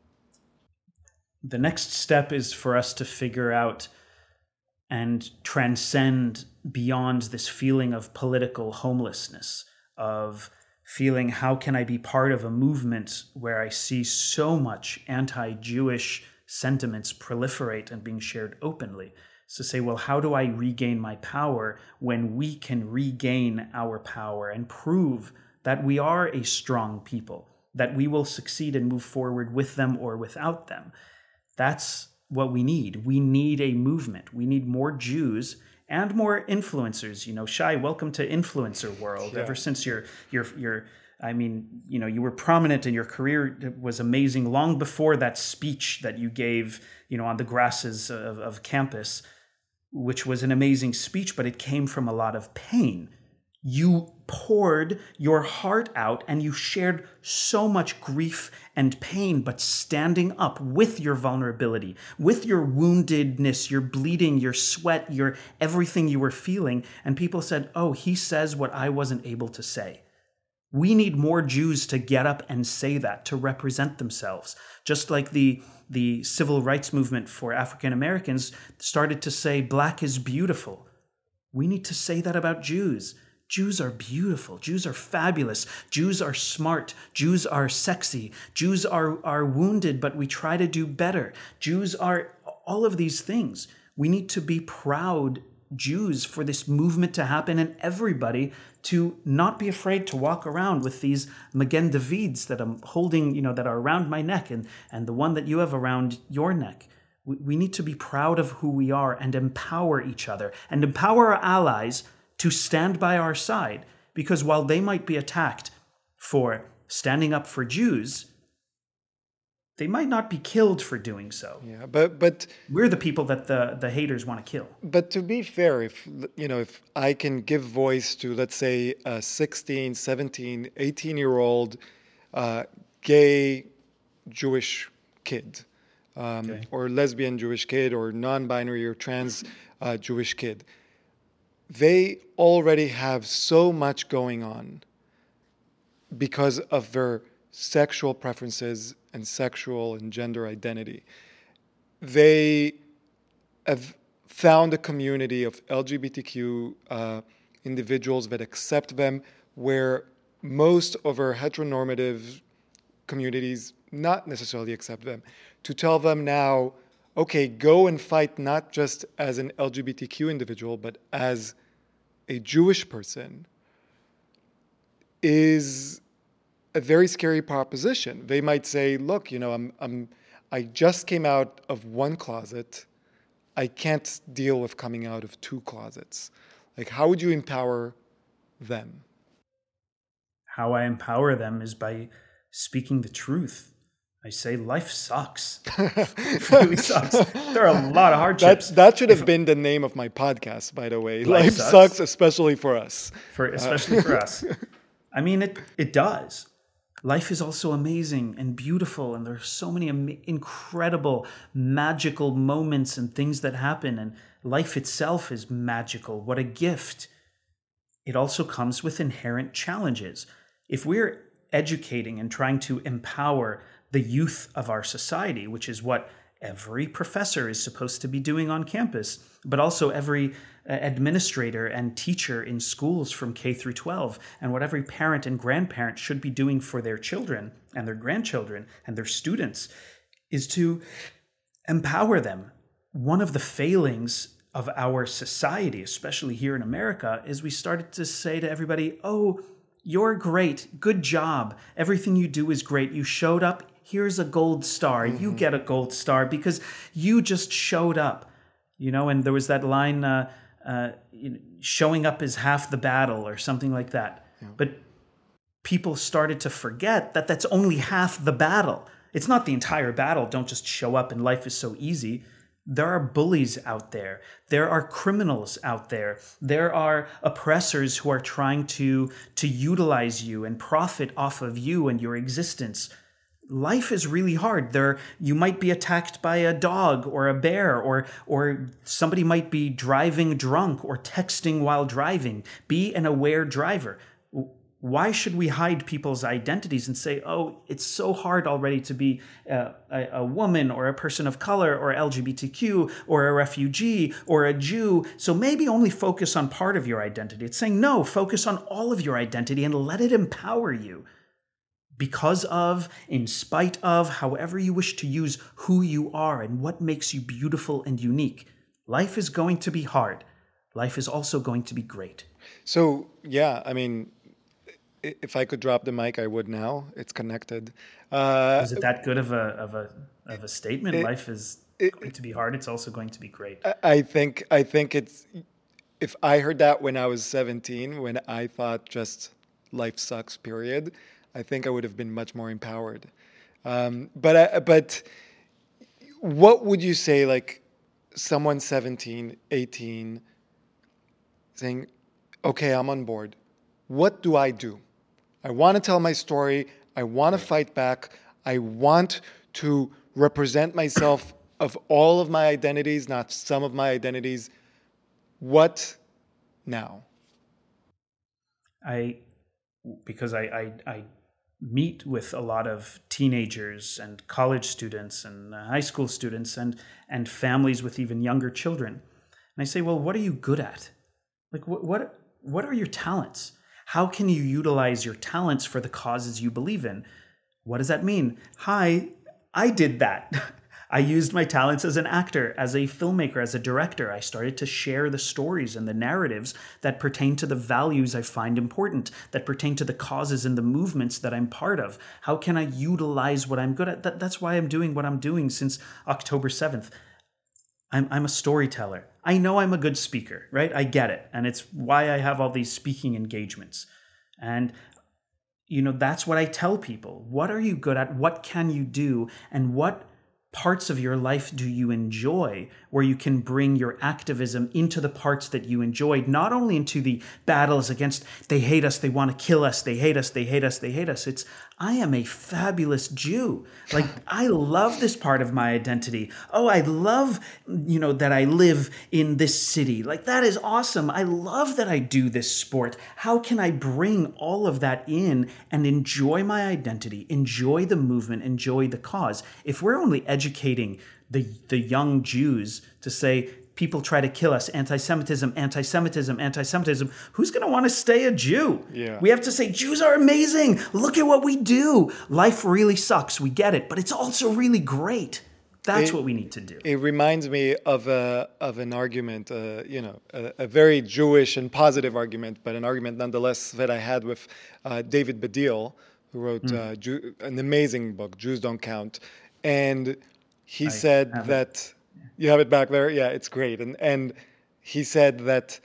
The next step is for us to figure out and transcend beyond this feeling of political homelessness, of feeling, how can I be part of a movement where I see so much anti-Jewish sentiments proliferate and being shared openly? So say, well, how do I regain my power when we can regain our power and prove that we are a strong people, that we will succeed and move forward with them or without them? That's what we need. We need a movement. We need more Jews and more influencers. You know, Shai, welcome to influencer world. Yeah. Ever since you're, you're, you're, I mean, you know, you were prominent and your career was amazing long before that speech that you gave, you know, on the grasses of, of campus, which was an amazing speech, but it came from a lot of pain. You poured your heart out and you shared so much grief and pain, but standing up with your vulnerability, with your woundedness, your bleeding, your sweat, your everything you were feeling. And people said, oh, he says what I wasn't able to say. We need more Jews to get up and say that, to represent themselves. Just like the, the civil rights movement for African Americans started to say, Black is beautiful. We need to say that about Jews. Jews are beautiful. Jews are fabulous. Jews are smart. Jews are sexy. Jews are, are wounded, but we try to do better. Jews are all of these things. We need to be proud Jews for this movement to happen, and everybody to not be afraid to walk around with these Magen Davids that I'm holding, you know, that are around my neck, and, and the one that you have around your neck. We, we need to be proud of who we are and empower each other and empower our allies to stand by our side, because while they might be attacked for standing up for Jews, they might not be killed for doing so. Yeah, but but we're the people that the, the haters want to kill. But to be fair, if you know, if I can give voice to, let's say, a sixteen, seventeen, eighteen-year-old uh, gay Jewish kid, um, okay. or lesbian Jewish kid, or non-binary or trans uh, Jewish kid, they already have so much going on because of their sexual preferences and sexual and gender identity. They have found a community of L G B T Q uh, individuals that accept them, where most of our heteronormative communities not necessarily accept them. To tell them now, okay, go and fight not just as an L G B T Q individual, but as a Jewish person, is a very scary proposition. They might say, look, you know, I'm, I'm, I just came out of one closet. I can't deal with coming out of two closets. Like, how would you empower them? How I empower them is by speaking the truth. I say life sucks. It really sucks. There are a lot of hardships. That, that should have if, been the name of my podcast, by the way. Life, life sucks. sucks, especially for us. For especially uh. for us. I mean, it it does. life is also amazing and beautiful, and there are so many am- incredible, magical moments and things that happen, and life itself is magical. What a gift. It also comes with inherent challenges. If we're educating and trying to empower the youth of our society, which is what every professor is supposed to be doing on campus, but also every uh, administrator and teacher in schools from K through twelve, and what every parent and grandparent should be doing for their children and their grandchildren and their students, is to empower them. One of the failings of our society, especially here in America, is we started to say to everybody, oh, you're great, good job, everything you do is great, you showed up, here's a gold star. Mm-hmm. You get a gold star because you just showed up, you know. And there was that line, uh, uh, you know, showing up is half the battle or something like that. Yeah. But people started to forget that that's only half the battle. It's not the entire battle. Don't just show up and life is so easy. There are bullies out there. There are criminals out there. There are oppressors who are trying to, to utilize you and profit off of you and your existence. Life is really hard. There, you might be attacked by a dog or a bear, or or somebody might be driving drunk or texting while driving. Be an aware driver. Why should we hide people's identities and say, oh, it's so hard already to be a, a, a woman or a person of color or L G B T Q or a refugee or a Jew, so maybe only focus on part of your identity. It's saying, no, focus on all of your identity and let it empower you. Because of, in spite of, however you wish to use who you are and what makes you beautiful and unique. Life is going to be hard. Life is also going to be great. So, yeah, I mean, if I could drop the mic, I would now. It's connected. Uh, is it that good of a of a of a statement? It, Life is it, going to be hard. It's also going to be great. I think I think it's. If I heard that when I was seventeen, when I thought just life sucks, period, I think I would have been much more empowered. Um, but I, but what would you say, like someone seventeen, eighteen, saying, okay, I'm on board. What do I do? I want to tell my story. I want to fight back. I want to represent myself of all of my identities, not some of my identities. What now? I, because I, I, I meet with a lot of teenagers and college students and high school students and, and families with even younger children. And I say, well, what are you good at? Like, what, what, what are your talents? How can you utilize your talents for the causes you believe in? What does that mean? Hi, I did that. I used my talents as an actor, as a filmmaker, as a director. I started to share the stories and the narratives that pertain to the values I find important, that pertain to the causes and the movements that I'm part of. How can I utilize what I'm good at? That, that's why I'm doing what I'm doing since October seventh. I'm, I'm a storyteller. I know I'm a good speaker, right? I get it. And it's why I have all these speaking engagements. And, you know, that's what I tell people. What are you good at? What can you do? And what parts of your life do you enjoy, where you can bring your activism into the parts that you enjoyed, not only into the battles against, they hate us, they want to kill us, they hate us, they hate us, they hate us. It's, I am a fabulous Jew. Like, I love this part of my identity. Oh, I love, you know, that I live in this city. Like, that is awesome. I love that I do this sport. How can I bring all of that in and enjoy my identity, enjoy the movement, enjoy the cause? If we're only educating the, the young Jews to say, people try to kill us, anti-Semitism, anti-Semitism, anti-Semitism, who's going to want to stay a Jew? Yeah. We have to say, Jews are amazing. Look at what we do. Life really sucks. We get it. But it's also really great. That's it, what we need to do. It reminds me of a of an argument, uh, you know, a, a very Jewish and positive argument, but an argument nonetheless that I had with uh, David Baddiel, who wrote mm. uh, Jew, an amazing book, Jews Don't Count. And he I said that... It. You have it back there? Yeah, it's great. And and he said that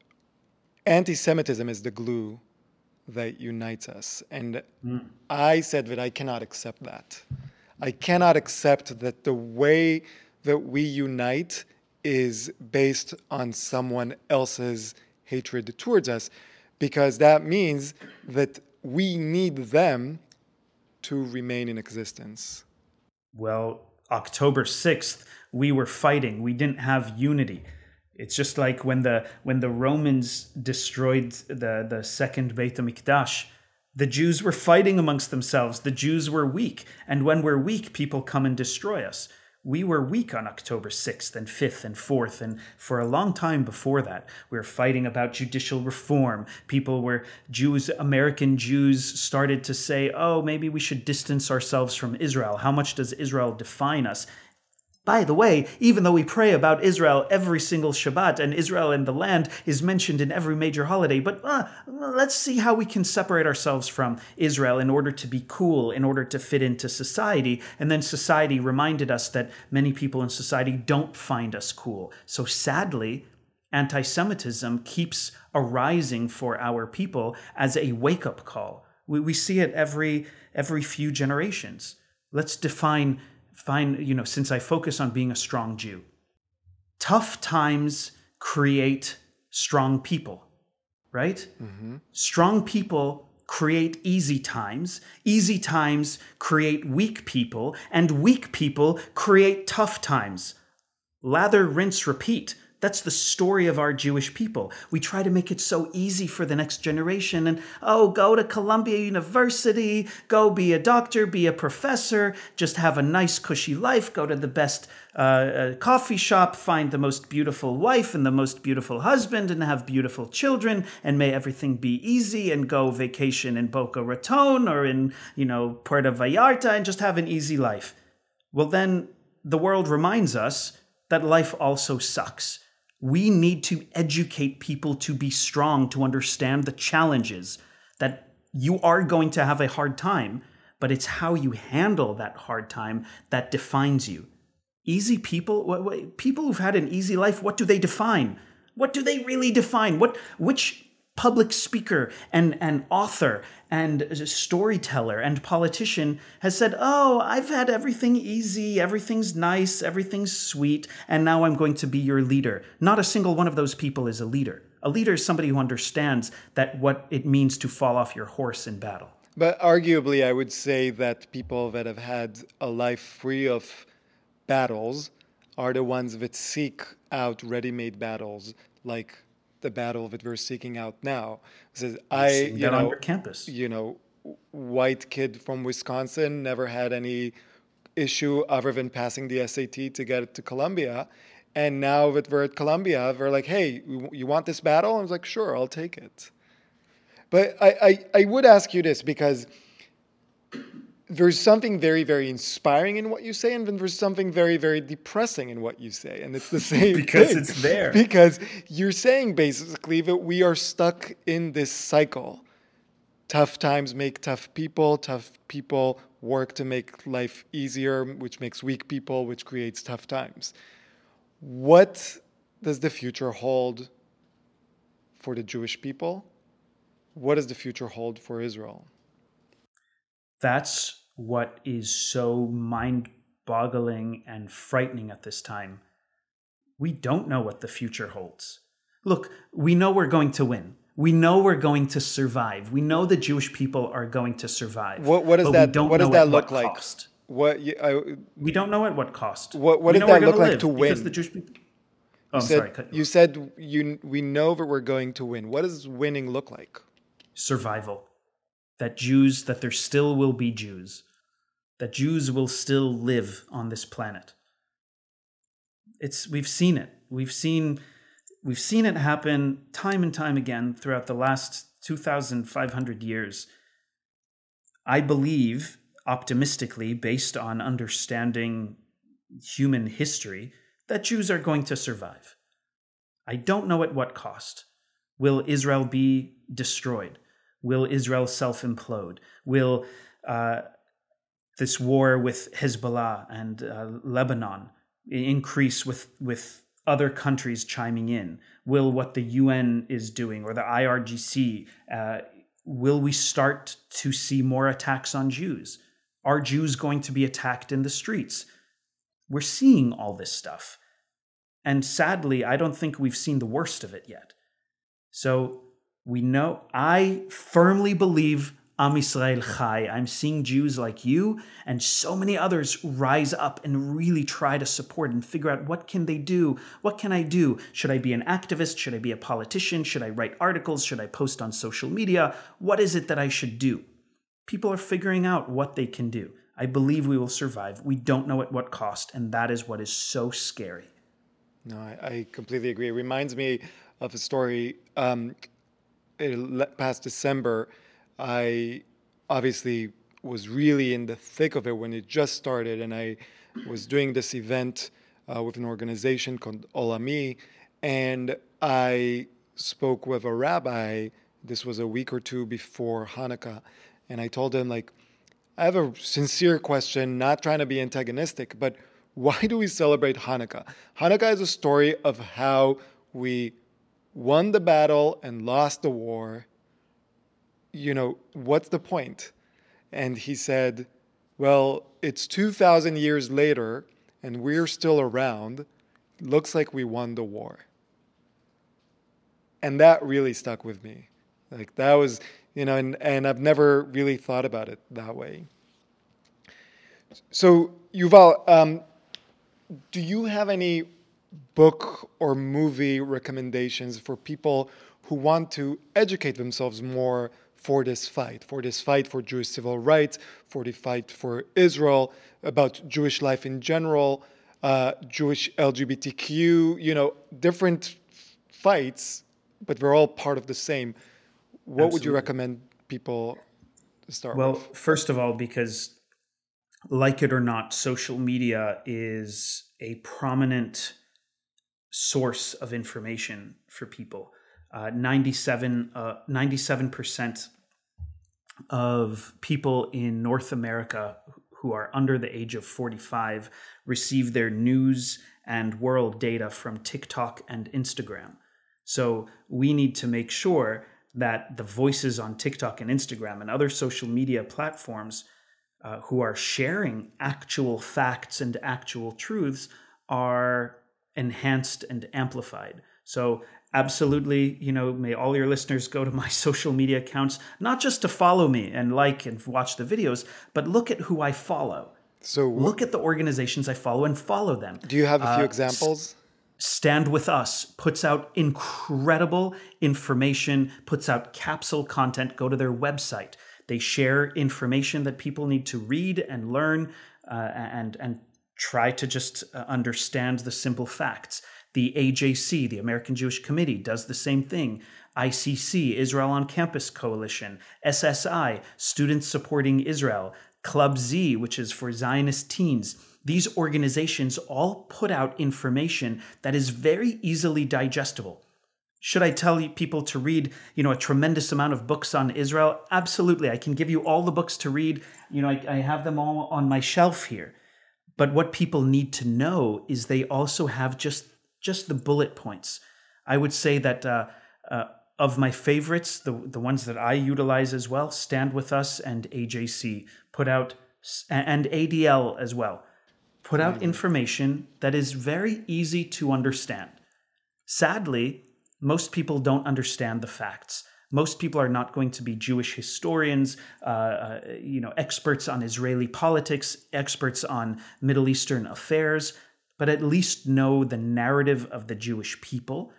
anti-Semitism is the glue that unites us. And mm. I said that I cannot accept that. I cannot accept that the way that we unite is based on someone else's hatred towards us, because that means that we need them to remain in existence? Well, October sixth, we were fighting. We didn't have unity. It's just like when the when the Romans destroyed the, the second Beit HaMikdash, the Jews were fighting amongst themselves. The Jews were weak. And when we're weak, people come and destroy us. We were weak on October sixth and fifth and fourth. And for a long time before that, we were fighting about judicial reform. People were Jews, American Jews started to say, oh, maybe we should distance ourselves from Israel. How much does Israel define us? By the way, even though we pray about Israel every single Shabbat, and Israel and the land is mentioned in every major holiday, but uh, let's see how we can separate ourselves from Israel in order to be cool, in order to fit into society. And then society reminded us that many people in society don't find us cool. So sadly, anti-Semitism keeps arising for our people as a wake-up call. We, we see it every every few generations. Let's define Fine, you know, since I focus on being a strong Jew, tough times create strong people, right? Mm-hmm. Strong people create easy times. Easy times create weak people, and weak people create tough times. Lather, rinse, repeat. That's the story of our Jewish people. We try to make it so easy for the next generation. And, oh, go to Columbia University, go be a doctor, be a professor, just have a nice, cushy life, go to the best uh, uh, coffee shop, find the most beautiful wife and the most beautiful husband, and have beautiful children, and may everything be easy, and go vacation in Boca Raton or in, you know, Puerto Vallarta, and just have an easy life. Well, then the world reminds us that life also sucks. We need to educate people to be strong, to understand the challenges, that you are going to have a hard time, but it's how you handle that hard time that defines you. Easy people, people who've had an easy life, what do they define? What do they really define? What, which public speaker and, and author and storyteller and politician has said, oh, I've had everything easy, everything's nice, everything's sweet, and now I'm going to be your leader. Not a single one of those people is a leader. A leader is somebody who understands that what it means to fall off your horse in battle. But arguably, I would say that people that have had a life free of battles are the ones that seek out ready-made battles, like the battle that we're seeking out now. Says I, you know, on your campus. You know, white kid from Wisconsin, never had any issue other than passing the S A T to get to Columbia, and now that we're at Columbia, they're like, "Hey, you want this battle?" I was like, "Sure, I'll take it." But I, I, I would ask you this, because there's something very, very inspiring in what you say, and then there's something very, very depressing in what you say. And it's the same because thing. It's there. Because you're saying basically that we are stuck in this cycle. Tough times make tough people. Tough people work to make life easier, which makes weak people, which creates tough times. What does the future hold for the Jewish people? What does the future hold for Israel? That's what is so mind-boggling and frightening at this time. We don't know what the future holds. Look, we know we're going to win. We know we're going to survive. We know the Jewish people are going to survive. What, what does that? What does that look like? Cost. What you, I, we don't know at what cost. What, what does that look like to win? Because the Jewish people. Oh, I'm said, sorry. Cut you you said you. We know that we're going to win. What does winning look like? Survival. That Jews, that there still will be Jews, that Jews will still live on this planet. It's we've seen it. We've seen we've seen it happen time and time again throughout the last two thousand five hundred years. I believe, optimistically, based on understanding human history, that Jews are going to survive. I don't know at what cost. Will Israel be destroyed? Will Israel self-implode? Will uh, this war with Hezbollah and uh, Lebanon increase with, with other countries chiming in? Will what the U N is doing or the I R G C, uh, will we start to see more attacks on Jews? Are Jews going to be attacked in the streets? We're seeing all this stuff. And sadly, I don't think we've seen the worst of it yet. So we know, I firmly believe Am Yisrael Chai. I'm seeing Jews like you and so many others rise up and really try to support and figure out what can they do? What can I do? Should I be an activist? Should I be a politician? Should I write articles? Should I post on social media? What is it that I should do? People are figuring out what they can do. I believe we will survive. We don't know at what cost, and that is what is so scary. No, I, I completely agree. It reminds me of a story. Um, it, past December, I obviously was really in the thick of it when it just started, and I was doing this event uh, with an organization called Olami, and I spoke with a rabbi. This was a week or two before Hanukkah, and I told him, like, I have a sincere question, not trying to be antagonistic, but why do we celebrate Hanukkah? Hanukkah is a story of how we won the battle and lost the war. You know, what's the point? And he said, well, it's two thousand years later and we're still around. Looks like we won the war. And that really stuck with me. Like that was, you know, and, and I've never really thought about it that way. So, Yuval, um, do you have any book or movie recommendations for people who want to educate themselves more for this fight, for this fight for Jewish civil rights, for the fight for Israel, about Jewish life in general, uh, Jewish L G B T Q, you know, different fights, but they're all part of the same. What Absolutely. Would you recommend people to start well, with? Well, first of all, because like it or not, social media is a prominent source of information for people. Uh, ninety-seven, uh, ninety-seven percent of people in North America who are under the age of forty-five receive their news and world data from TikTok and Instagram. So we need to make sure that the voices on TikTok and Instagram and other social media platforms uh, who are sharing actual facts and actual truths are enhanced and amplified. So absolutely, you know, may all your listeners go to my social media accounts, not just to follow me and like and watch the videos, but look at who I follow. So wh- look at the organizations I follow and follow them. Do you have a few uh, examples? Stand With Us puts out incredible information, puts out capsule content. Go to their website. They share information that people need to read and learn uh, and, and try to just uh, understand the simple facts. The A J C, the American Jewish Committee, does the same thing. I C C, Israel on Campus Coalition. S S I, Students Supporting Israel. Club Z, which is for Zionist teens. These organizations all put out information that is very easily digestible. Should I tell people to read, you know, a tremendous amount of books on Israel? Absolutely. I can give you all the books to read. You know, I, I have them all on my shelf here. But what people need to know is they also have just, just the bullet points. I would say that uh, uh, of my favorites, the, the ones that I utilize as well, Stand With Us and A J C put out, and A D L as well, put out information that is very easy to understand. Sadly, most people don't understand the facts. Most people are not going to be Jewish historians, uh, uh, you know, experts on Israeli politics, experts on Middle Eastern affairs, but at least know the narrative of the Jewish people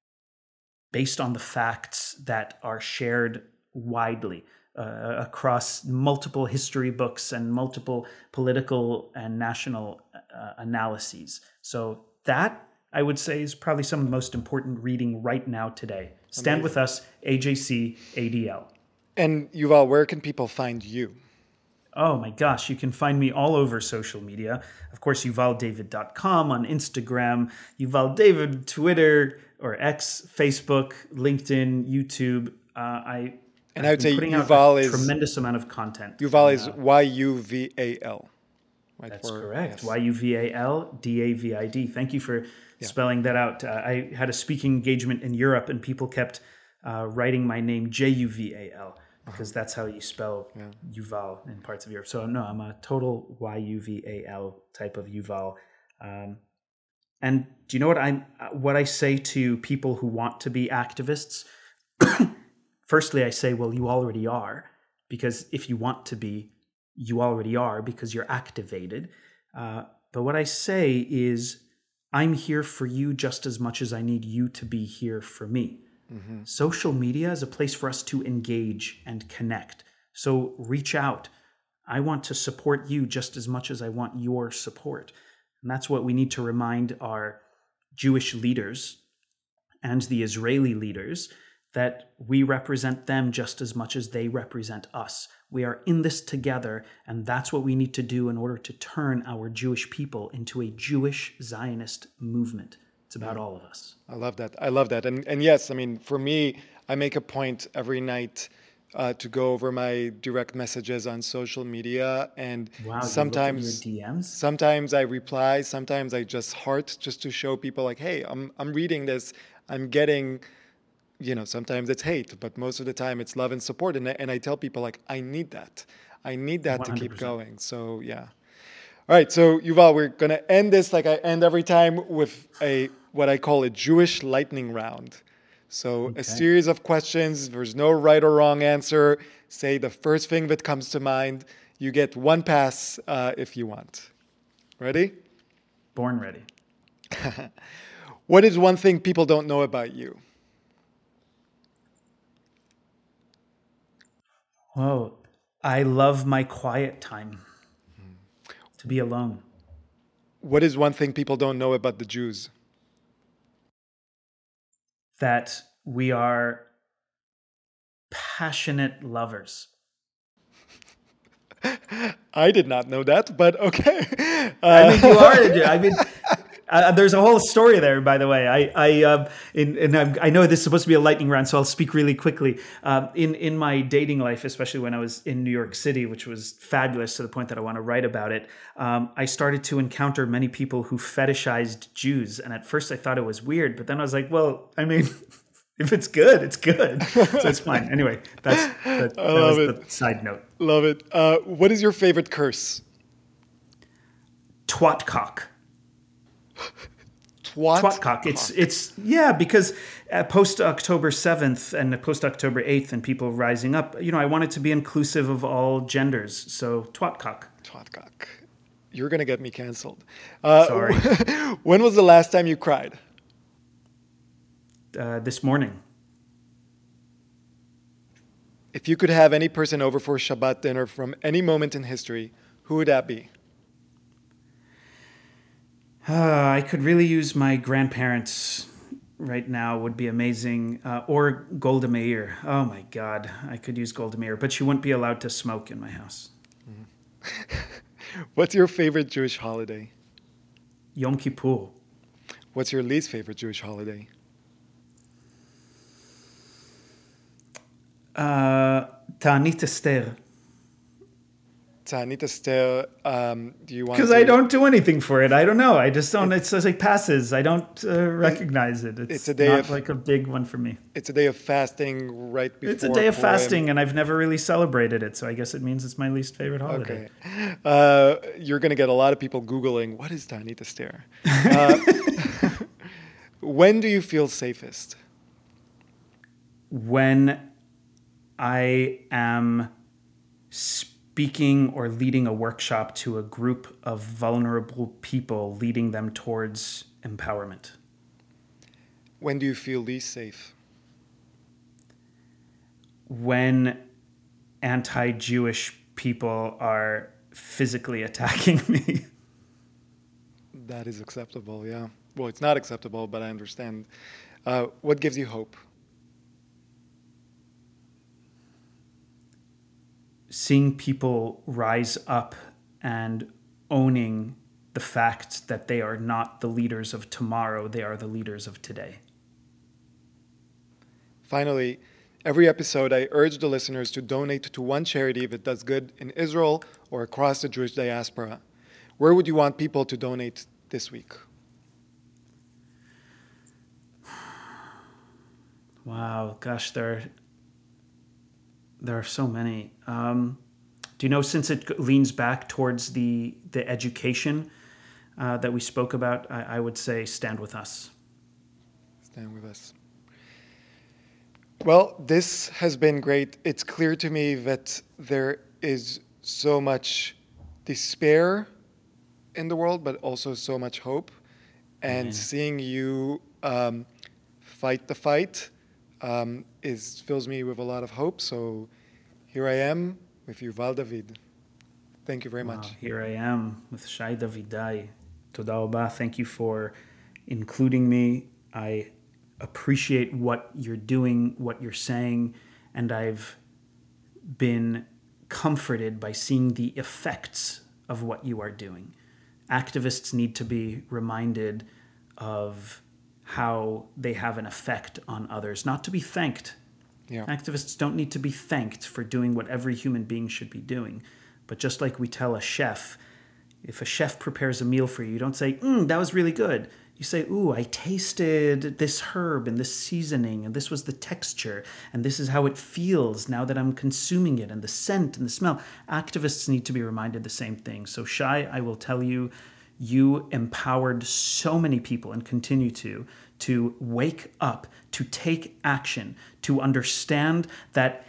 based on the facts that are shared widely uh, across multiple history books and multiple political and national uh, analyses. So that, I would say, is probably some of the most important reading right now today. Stand Amazing. With Us, A J C, A D L. And Yuval, where can people find you? Oh my gosh, you can find me all over social media. Of course, yuval david dot com on Instagram, Yuval David, Twitter or X, Facebook, LinkedIn, YouTube. Uh, I and I would say putting Yuval out a is tremendous amount of content. Yuval and, is uh, Y U V A L. Right, that's for, correct. Yes. Y U V A L D A V I D. Thank you for yeah. spelling that out. Uh, I had a speaking engagement in Europe, and people kept uh, writing my name J U V A L. Because that's how you spell yeah. Yuval in parts of Europe. So no, I'm a total Y U V A L type of Yuval. Um, and do you know what I what I say to people who want to be activists? Firstly, I say, well, you already are, because if you want to be, you already are because you're activated. Uh, but what I say is, I'm here for you just as much as I need you to be here for me. Mm-hmm. Social media is a place for us to engage and connect. So reach out. I want to support you just as much as I want your support. And that's what we need to remind our Jewish leaders and the Israeli leaders, that we represent them just as much as they represent us. We are in this together, and that's what we need to do in order to turn our Jewish people into a Jewish Zionist movement. It's about all of us. I love that. I love that. And and yes, I mean, for me, I make a point every night uh, to go over my direct messages on social media, and wow, sometimes you look at your D Ms? Sometimes I reply, sometimes I just heart just to show people like, hey, I'm I'm reading this, I'm getting, you know, sometimes it's hate, but most of the time it's love and support. And I, and I tell people like, I need that. I need that one hundred percent to keep going. So yeah. All right. So Yuval, we're going to end this like I end every time with a what I call a Jewish lightning round. So okay. A series of questions. There's no right or wrong answer. Say the first thing that comes to mind. You get one pass uh, if you want. Ready? Born ready. What is one thing people don't know about you? Oh, I love my quiet time. Mm-hmm. To be alone. What is one thing people don't know about the Jews? That we are passionate lovers. I did not know that, but okay. Uh, I mean, you are. I mean, uh, there's a whole story there, by the way. I, I, uh, in, and I'm, I know this is supposed to be a lightning round, so I'll speak really quickly. Uh, in in my dating life, especially when I was in New York City, which was fabulous to the point that I want to write about it, um, I started to encounter many people who fetishized Jews, and at first I thought it was weird, but then I was like, well, I mean. If it's good, it's good. So it's fine. Anyway, that's that, that was it. The side note. Love it. Uh, what is your favorite curse? Twatcock. Twat? Twatcock. It's it's yeah, because uh, post October seventh and post October eighth and people rising up, you know, I wanted to be inclusive of all genders. So twatcock. Twatcock. You're gonna get me canceled. Uh, Sorry. When was the last time you cried? Uh, this morning. If you could have any person over for Shabbat dinner from any moment in history, who would that be? Uh, I could really use my grandparents right now. Would be amazing. Uh, or Golda Meir. Oh my God, I could use Golda Meir, but she wouldn't be allowed to smoke in my house. Mm-hmm. What's your favorite Jewish holiday? Yom Kippur. What's your least favorite Jewish holiday? Uh, Ta'anit Esther. Ta'anit Esther, um, do you want Because to... I don't do anything for it. I don't know. I just don't, it's, it's like passes. I don't uh, recognize it. It's, it's a day not of, like a big one for me. It's a day of fasting right before It's a day of Purim. fasting, and I've never really celebrated it, so I guess it means it's my least favorite holiday. Okay. Uh, you're going to get a lot of people Googling, what is Ta'anit Esther? Uh, when do you feel safest? When I am speaking or leading a workshop to a group of vulnerable people, leading them towards empowerment. When do you feel least safe? When anti-Jewish people are physically attacking me. That is acceptable, yeah. Well, it's not acceptable, but I understand. Uh, what gives you hope? Seeing people rise up and owning the fact that they are not the leaders of tomorrow, they are the leaders of today. Finally, every episode I urge the listeners to donate to one charity that does good in Israel or across the Jewish diaspora. Where would you want people to donate this week? Wow, gosh, there are There are so many. Um, do you know, since it leans back towards the the education uh, that we spoke about, I, I would say stand with us. Stand with us. Well, this has been great. It's clear to me that there is so much despair in the world, but also so much hope. And mm. seeing you um, fight the fight um, is fills me with a lot of hope. So here I am with Yuval David. Thank you very wow, much. Here I am with Shai Davidai. Toda Rabah. Thank you for including me. I appreciate what you're doing, what you're saying, and I've been comforted by seeing the effects of what you are doing. Activists need to be reminded of how they have an effect on others, not to be thanked. Yeah. Activists don't need to be thanked for doing what every human being should be doing. But just like we tell a chef, if a chef prepares a meal for you, you don't say, mm, that was really good. You say, ooh, I tasted this herb and this seasoning, and this was the texture, and this is how it feels now that I'm consuming it, and the scent and the smell. Activists need to be reminded the same thing. So Shai, I will tell you, you empowered so many people and continue to, to wake up, to take action, to understand that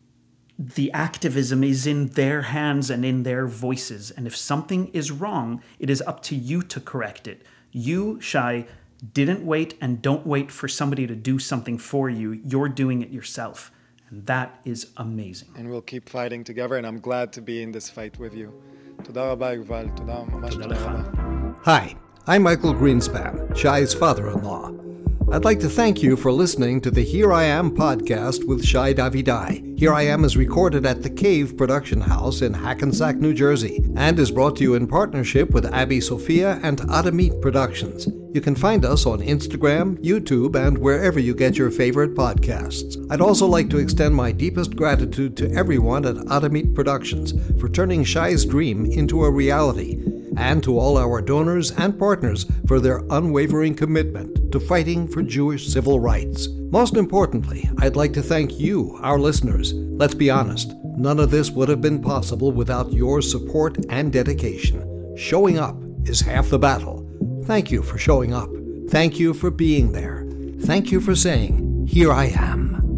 the activism is in their hands and in their voices. And if something is wrong, it is up to you to correct it. You, Shai, didn't wait and don't wait for somebody to do something for you. You're doing it yourself. And that is amazing. And we'll keep fighting together, and I'm glad to be in this fight with you. Toda Rabah, Yuval. Toda, mamash toda Rabah. Hi, I'm Michael Greenspan, Shai's father-in-law. I'd like to thank you for listening to the Here I Am podcast with Shai Davidai. Here I Am is recorded at the Cave Production House in Hackensack, New Jersey, and is brought to you in partnership with Abby Sophia and Adamit Productions. You can find us on Instagram, YouTube, and wherever you get your favorite podcasts. I'd also like to extend my deepest gratitude to everyone at Adamit Productions for turning Shai's dream into a reality, and to all our donors and partners for their unwavering commitment to fighting for Jewish civil rights. Most importantly, I'd like to thank you, our listeners. Let's be honest, none of this would have been possible without your support and dedication. Showing up is half the battle. Thank you for showing up. Thank you for being there. Thank you for saying, "Here I am."